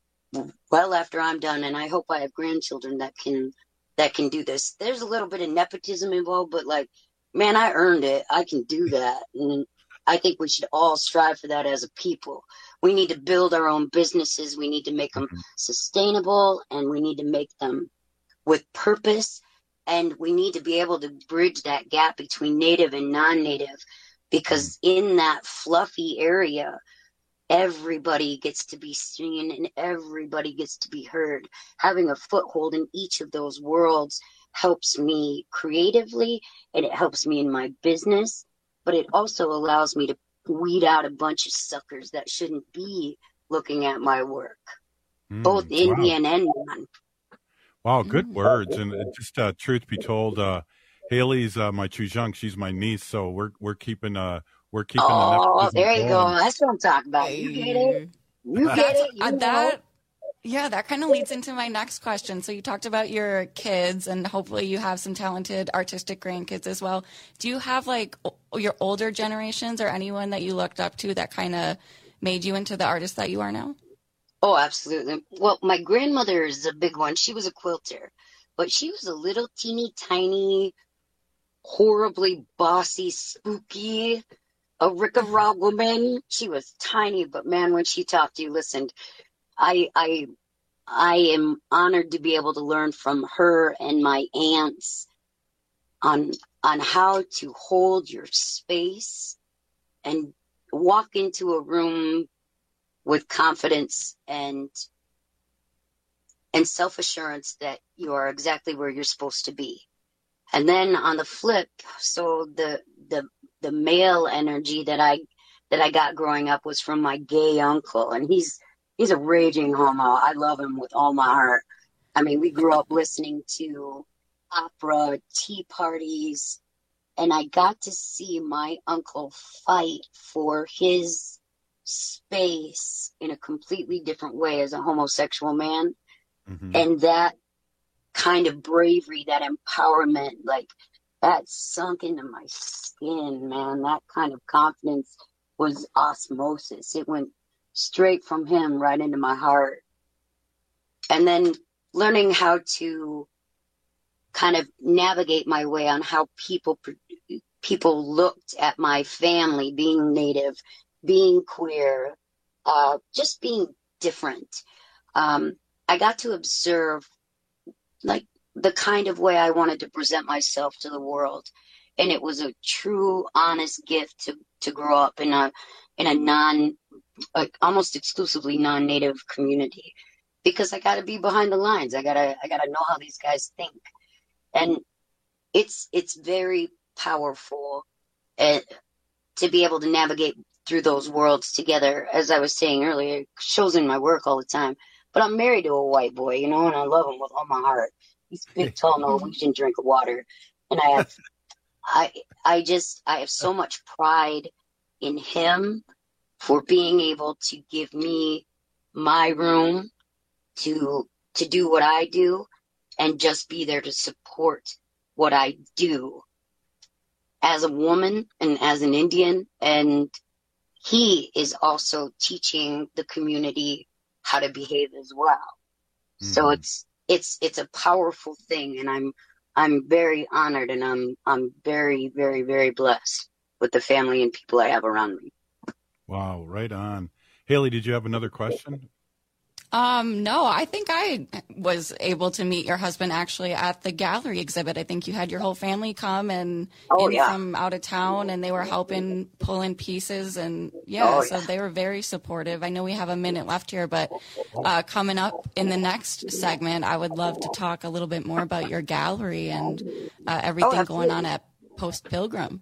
well after I'm done, and I hope I have grandchildren that can that can do this. There's a little bit of nepotism involved, but like, man, I earned it. I can do that. And I think we should all strive for that as a people. We need to build our own businesses. We need to make them sustainable, and we need to make them with purpose. And we need to be able to bridge that gap between native and non-native, because in that fluffy area, everybody gets to be seen and everybody gets to be heard. Having a foothold in each of those worlds helps me creatively, and it helps me in my business, but it also allows me to weed out a bunch of suckers that shouldn't be looking at my work, Mm, both wow. Indian and non. Wow, good words. And uh, just uh, truth be told, uh, Haley's uh, my chujunk. She's my niece, so we're we're keeping uh we're keeping. Oh, the there you go. going. That's what I'm talking about. You get it. You get That's, it. You uh, know. that, yeah, that kind of leads into my next question. So you talked about your kids, and hopefully you have some talented artistic grandkids as well. Do you have like o- your older generations or anyone that you looked up to that kind of made you into the artist that you are now? Oh, absolutely. Well, my grandmother is a big one. She was a quilter, but she was a little teeny tiny, horribly bossy, spooky, a rickarow woman. She was tiny, but man, when she talked, you listened. I, I, I am honored to be able to learn from her and my aunts on on how to hold your space and walk into a room with confidence and and self-assurance that you are exactly where you're supposed to be. And then on the flip, so the the the male energy that I that I got growing up was from my gay uncle, and he's he's a raging homo. I love him with all my heart. I mean, we grew up listening to opera, tea parties, and I got to see my uncle fight for his space in a completely different way as a homosexual man. Mm-hmm. And that kind of bravery, that empowerment, like that sunk into my skin, man. That kind of confidence was osmosis. It went straight from him right into my heart. and then learning how to kind of navigate my way on how people people looked at my family, being Native, being queer, uh, just being different. Um, I got to observe like the kind of way I wanted to present myself to the world. And it was a true, honest gift to, to grow up in a, in a non, like almost exclusively non-Native community, because I got to be behind the lines. I gotta, I gotta know how these guys think. And it's, it's very powerful uh, to be able to navigate through those worlds together. As I was saying earlier, it shows in my work all the time, but I'm married to a white boy, you know, and I love him with all my heart. He's a big, tall Norwegian drink of water. And I have, I, I just, I have so much pride in him for being able to give me my room to, to do what I do and just be there to support what I do as a woman and as an Indian. And he is also teaching the community how to behave as well. Mm-hmm. So it's, it's, it's a powerful thing. And I'm, I'm very honored, and I'm, I'm very, very, very blessed with the family and people I have around me. Wow. Right on. Haley, did you have another question? Um, no, I think I was able to meet your husband actually at the gallery exhibit. I think you had your whole family come and oh, in yeah. from out of town, and they were helping pull in pieces. And yeah, oh, so yeah. they were very supportive. I know we have a minute left here, but uh, coming up in the next segment, I would love to talk a little bit more about your gallery and uh, everything oh, going on at Post Pilgrim.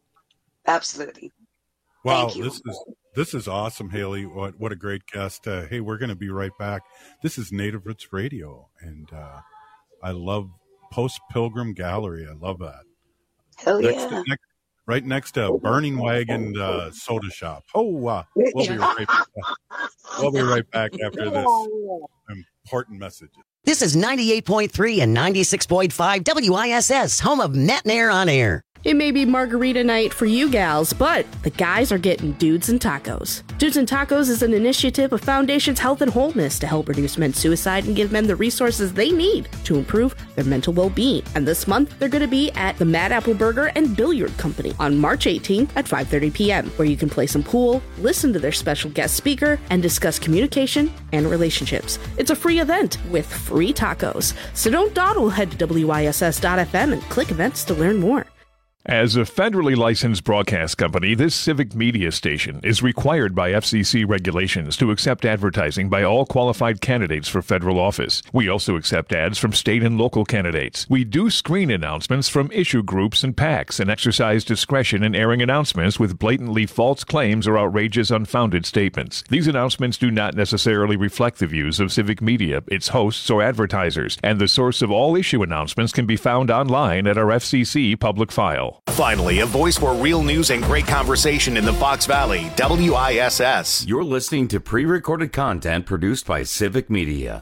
Absolutely. Wow, Thank you. this is this is awesome, Haley. What what a great guest. Uh, hey, we're going to be right back. This is Native Roots Radio, and uh, I love Post Pilgrim Gallery. I love that. Hell next yeah. To, next, right next to Burning Wagon uh, Soda Shop. Oh, uh, we'll be right back. We'll be right back after this important message. This is ninety-eight point three and ninety-six point five W I S S, home of Matt Nair on Air. It may be margarita night for you gals, but the guys are getting Dudes and Tacos. Dudes and Tacos is an initiative of Foundations Health and Wholeness to help reduce men's suicide and give men the resources they need to improve their mental well-being. And this month, they're going to be at the Mad Apple Burger and Billiard Company on March eighteenth at five thirty p.m., where you can play some pool, listen to their special guest speaker, and discuss communication and relationships. It's a free event with free tacos. So don't dawdle, head to W I S S dot F M and click events to learn more. As a federally licensed broadcast company, this civic media station is required by F C C regulations to accept advertising by all qualified candidates for federal office. We also accept ads from state and local candidates. We do screen announcements from issue groups and PACs and exercise discretion in airing announcements with blatantly false claims or outrageous unfounded statements. These announcements do not necessarily reflect the views of civic media, its hosts, or advertisers, and the source of all issue announcements can be found online at our F C C public file. Finally, a voice for real news and great conversation in the Fox Valley, W I S S. You're listening to pre-recorded content produced by Civic Media.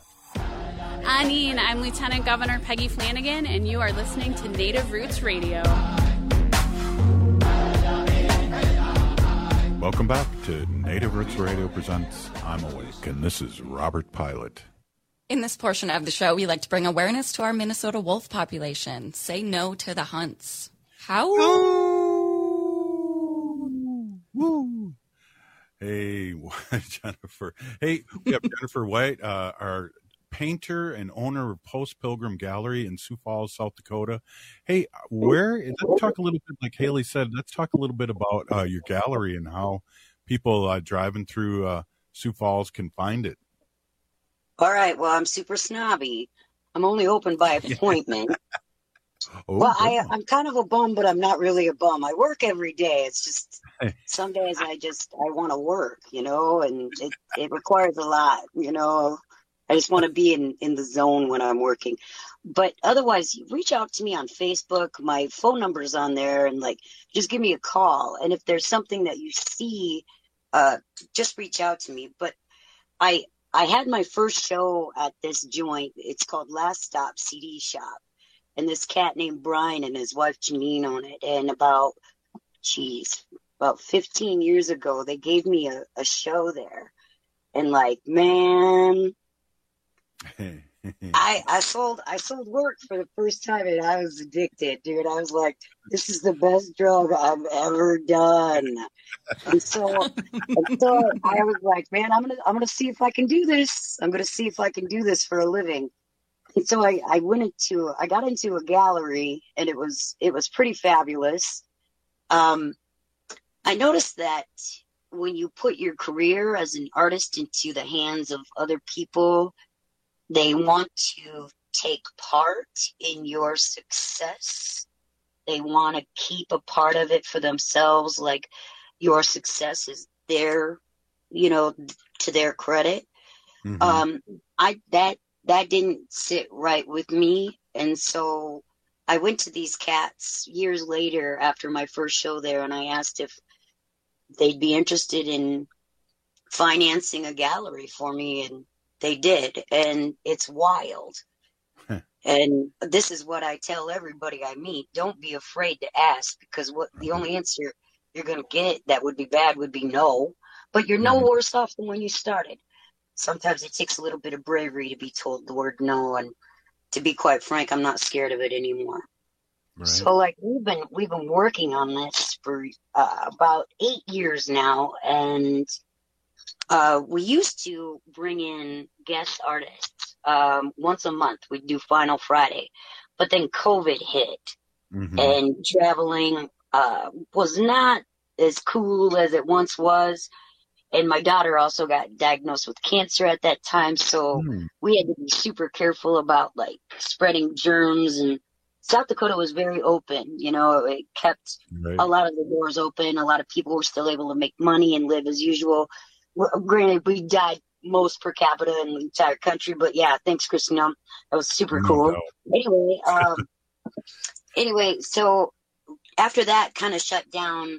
Anine, I'm Lieutenant Governor Peggy Flanagan, and you are listening to Native Roots Radio. Welcome back to Native Roots Radio presents I'm Awake, and this is Robert Pilot. In this portion of the show, we like to bring awareness to our Minnesota wolf population. Say no to the hunts. How? Woo. Hey, Jennifer. Hey, we have Jennifer White, uh, our painter and owner of Post Pilgrim Gallery in Sioux Falls, South Dakota. Hey, where, let's talk a little bit, like Haley said, let's talk a little bit about uh, your gallery and how people uh, driving through uh, Sioux Falls can find it. All right. Well, I'm super snobby. I'm only open by appointment. Oh, well, I, I'm kind of a bum, but I'm not really a bum. I work every day. It's just some days I just I want to work, you know, and it, it requires a lot, you know. I just want to be in, in the zone when I'm working. But otherwise, reach out to me on Facebook. My phone number's on there, and like just give me a call. And if there's something that you see, uh, just reach out to me. But I I had my first show at this joint. It's called Last Stop C D Shop. And this cat named Brian and his wife Janine own it. And about, geez, about fifteen years ago, they gave me a, a show there. And like, man, I I sold I sold work for the first time, and I was addicted, dude. I was like, this is the best drug I've ever done. And so, and so I was like, man, I'm gonna I'm gonna see if I can do this. I'm gonna see if I can do this for a living. And so I, I went into I got into a gallery, and it was it was pretty fabulous. Um, I noticed that when you put your career as an artist into the hands of other people, they want to take part in your success. They want to keep a part of it for themselves. Like your success is their, you know, to their credit. Mm-hmm. Um, I, that, that didn't sit right with me. And so I went to these cats years later after my first show there, and I asked if they'd be interested in financing a gallery for me. And they did, and it's wild. Huh. And this is what I tell everybody I meet. Don't be afraid to ask, because what the only answer you're going to get that would be bad would be no. But you're no worse off than when you started. Sometimes it takes a little bit of bravery to be told the word no, and to be quite frank, I'm not scared of it anymore. Right. So, like, we've been we've been working on this for uh, about eight years now, and Uh, we used to bring in guest artists um, once a month. We'd do Final Friday, but then COVID hit, mm-hmm. and traveling uh, was not as cool as it once was. And my daughter also got diagnosed with cancer at that time, so mm. we had to be super careful about like spreading germs. And South Dakota was very open, you know, it kept right. a lot of the doors open. A lot of people were still able to make money and live as usual. Granted, we died most per capita in the entire country, but yeah, thanks, Christina. That was super cool. No. Anyway, um, anyway, so after that kind of shut down,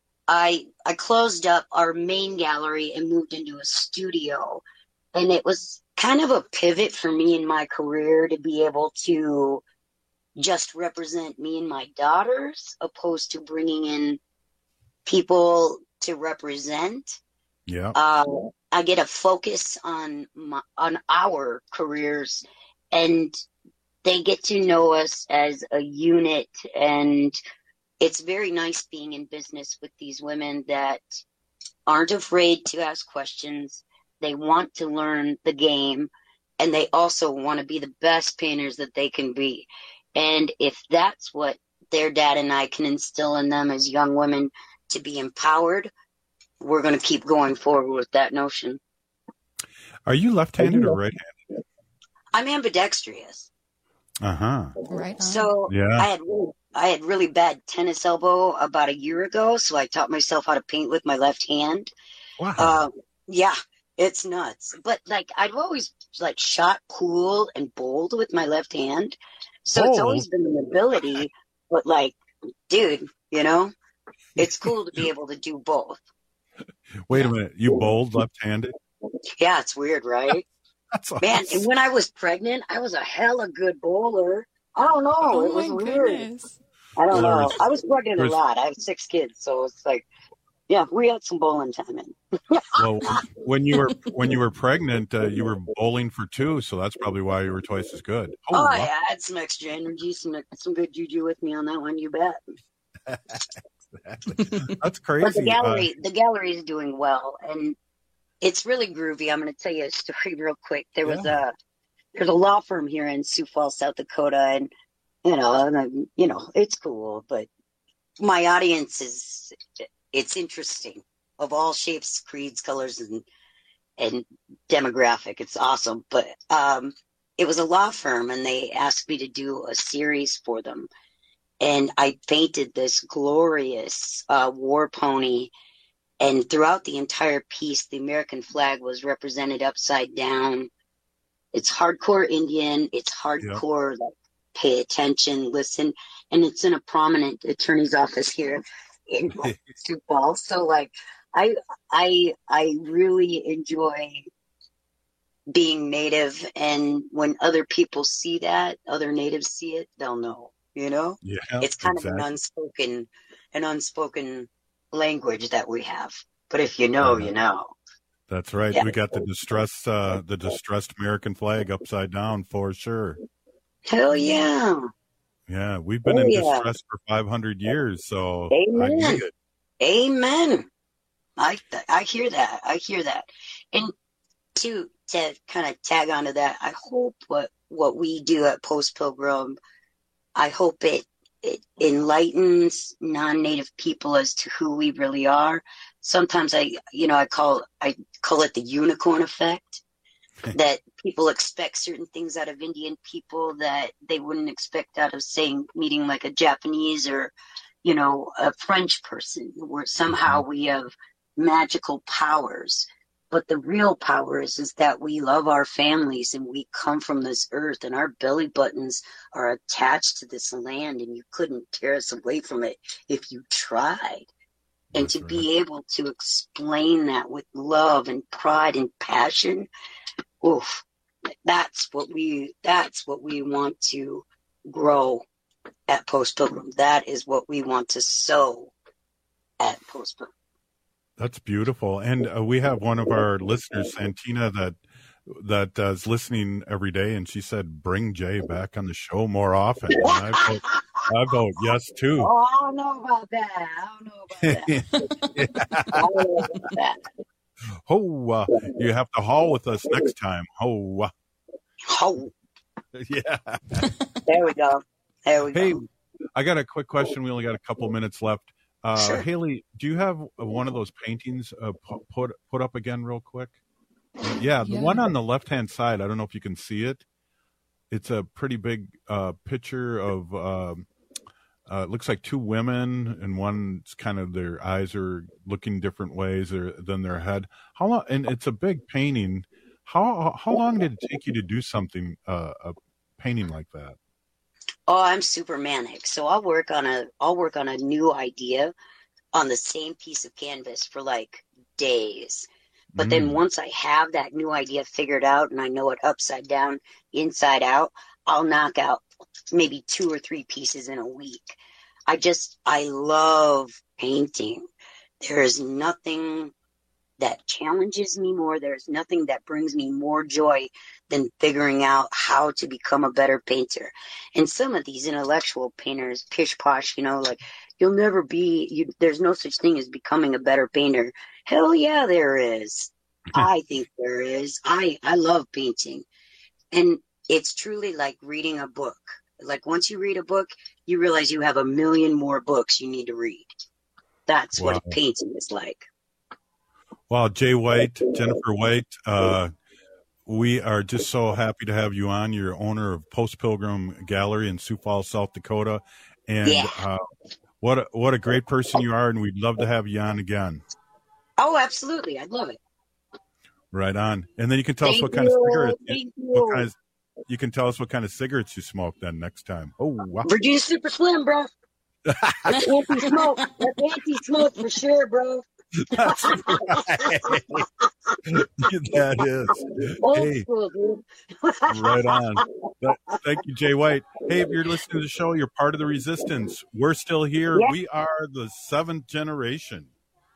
I I closed up our main gallery and moved into a studio, and it was kind of a pivot for me in my career to be able to just represent me and my daughters, opposed to bringing in people to represent. Yeah. Uh, I get a focus on my, on our careers, and they get to know us as a unit. And it's very nice being in business with these women that aren't afraid to ask questions. They want to learn the game, and they also want to be the best painters that they can be. And if that's what their dad and I can instill in them as young women, to be empowered, we're going to keep going forward with that notion. Are you left-handed or right-handed? I'm ambidextrous. Uh-huh. Right. So yeah. I had really, I had really bad tennis elbow about a year ago, so I taught myself how to paint with my left hand. Wow. Um, yeah, it's nuts. But like I've always like shot cool and bold with my left hand, so bold. It's always been an ability. But like, dude, you know, it's cool to be able to do both. Wait a minute, you bowled left-handed? Yeah, it's weird, right? That's awesome. Man, and when I was pregnant, I was a hella good bowler. I don't know, oh it was my weird. Goodness. I don't Well, know. was, I was pregnant was, a lot. I have six kids, so it's like, yeah, we had some bowling time in. Well, when you were when you were pregnant, uh, you were bowling for two, so that's probably why you were twice as good. Oh, wow. yeah, I had some extra energy, some some good juju with me on that one. You bet. Exactly. That's crazy. But the gallery, uh, the gallery is doing well, and it's really groovy. I'm going to tell you a story real quick. There was yeah. a there's a law firm here in Sioux Falls, South Dakota, and you know, and I, you know, it's cool, but my audience is it's interesting, of all shapes, creeds, colors, and and demographic. It's awesome, but um, it was a law firm, and they asked me to do a series for them. And I painted this glorious uh, war pony, and throughout the entire piece, the American flag was represented upside down. It's hardcore Indian. It's hardcore, yep. like, pay attention, listen. And it's in a prominent attorney's office here in Sioux Falls. So, like, I, I, I really enjoy being Native. And when other people see that, other Natives see it, they'll know. You know, yeah, it's kind exactly. of an unspoken, an unspoken language that we have. But if you know, you know. That's right. Yeah. We got the distressed, uh, the distressed American flag upside down for sure. Hell yeah. Yeah, we've been Oh, in yeah. distress for five hundred years, so I Amen. dig it. Amen. I I hear that. I hear that. And to to kind of tag onto that, I hope what what we do at Post Pilgrim, I hope it it enlightens non-native people as to who we really are. Sometimes I you know I call I call it the unicorn effect. That people expect certain things out of Indian people that they wouldn't expect out of, say, meeting like a Japanese or, you know, a French person, where somehow we have magical powers. But the real power is, is that we love our families and we come from this earth and our belly buttons are attached to this land and you couldn't tear us away from it if you tried. And to be able to explain that with love and pride and passion, oof, that's what we that's what we want to grow at Post Pilgrim. That is what we want to sow at Post Pilgrim. That's beautiful. And uh, we have one of our listeners, Santina, that that uh, is listening every day, and she said, "Bring Jay back on the show more often." And I vote, I vote yes too. Oh, I don't know about that. I don't know about that. I don't know about that. Oh, uh, you have to haul with us next time. Oh, uh, oh, yeah. There we go. There we Hey, go. I got a quick question. We only got a couple minutes left. Uh, Sure. Haley, do you have uh, one of those paintings uh, pu- put put up again real quick? Yeah, the Yeah. one on the left-hand side. I don't know if you can see it. It's a pretty big uh, picture of, um, uh, it looks like two women, and one's kind of, their eyes are looking different ways or, than their head. How long? And it's a big painting. How how long did it take you to do something, uh, a painting like that? Oh, I'm super manic. So I'll work on a I'll work on a new idea on the same piece of canvas for like days. But then Mm. once I have that new idea figured out and I know it upside down, inside out, I'll knock out maybe two or three pieces in a week. I just I love painting. There is nothing that challenges me more. There's nothing that brings me more joy than figuring out how to become a better painter. And some of these intellectual painters, pish posh, you know, like you'll never be, you, there's no such thing as becoming a better painter. Hell yeah, there is. I think there is. I, I love painting. And it's truly like reading a book. Like once you read a book, you realize you have a million more books you need to read. That's Wow. what painting is like. Well, Jay White, Jennifer White, uh, we are just so happy to have you on. You're owner of Post Pilgrim Gallery in Sioux Falls, South Dakota. And Yeah. uh, what, a, what a great person you are, and we'd love to have you on again. Oh, absolutely. I'd love it. Right on. And then you can tell us Thank what kind of you. cigarettes Thank what you. kind of, you can tell us what kind of cigarettes you smoke then next time. Oh, wow. Virginia Super Slim, bro. That's anti-smoke. That's anti-smoke for sure, bro. That's right. That is. Old Hey, school, dude. right on. That- thank you, Jay White. Hey, if you're listening to the show, you're part of the resistance. We're still here. Yeah. We are the seventh generation.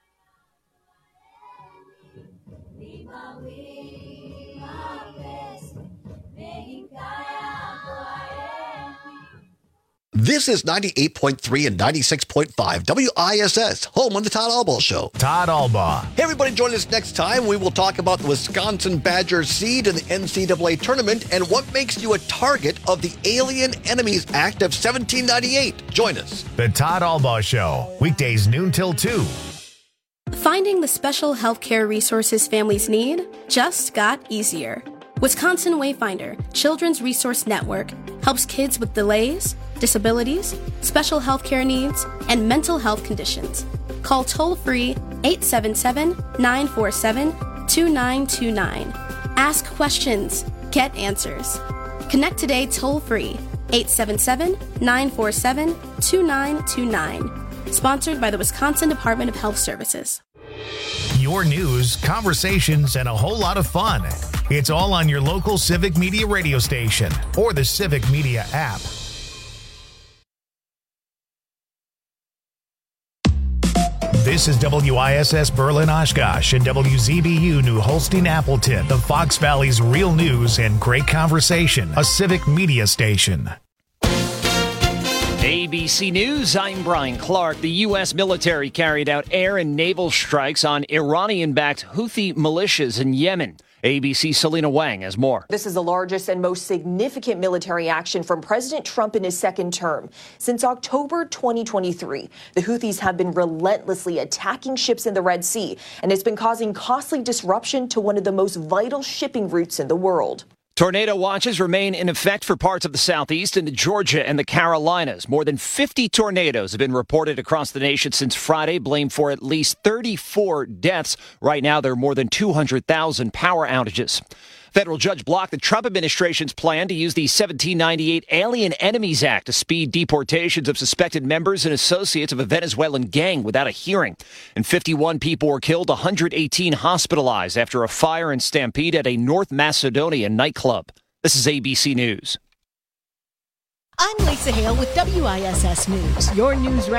This is ninety-eight point three and ninety-six point five W I S S, home on the Todd Albaugh Show. Todd Albaugh. Hey, everybody, join us next time. We will talk about the Wisconsin Badgers seed in the N C double A tournament and what makes you a target of the Alien Enemies Act of seventeen ninety-eight. Join us. The Todd Albaugh Show, weekdays noon till two. Finding the special healthcare resources families need just got easier. Wisconsin Wayfinder, Children's Resource Network, helps kids with delays, disabilities, special healthcare needs, and mental health conditions. Call toll-free eight seven seven, nine four seven, two nine two nine. Ask questions. Get answers. Connect today toll-free eight seven seven, nine four seven, two nine two nine. Sponsored by the Wisconsin Department of Health Services. Your news, conversations, and a whole lot of fun. It's all on your local Civic Media radio station or the Civic Media app. This This is W I S S Berlin Oshkosh and W Z B U New Holstein Appleton, the Fox Valley's real news and great conversation, a civic media station. A B C News, I'm Brian Clark. The U S military carried out air and naval strikes on Iranian-backed Houthi militias in Yemen. A B C's Selena Wang has more. This is the largest and most significant military action from President Trump in his second term. Since October twenty twenty-three, the Houthis have been relentlessly attacking ships in the Red Sea, and it's been causing costly disruption to one of the most vital shipping routes in the world. Tornado watches remain in effect for parts of the southeast into Georgia and the Carolinas. More than fifty tornadoes have been reported across the nation since Friday, blamed for at least thirty-four deaths. Right now, there are more than two hundred thousand power outages. Federal judge blocked the Trump administration's plan to use the seventeen ninety-eight Alien Enemies Act to speed deportations of suspected members and associates of a Venezuelan gang without a hearing. And fifty-one people were killed, one hundred eighteen hospitalized after a fire and stampede at a North Macedonia nightclub. This is A B C News. I'm Lisa Hale with W I S S News. Your news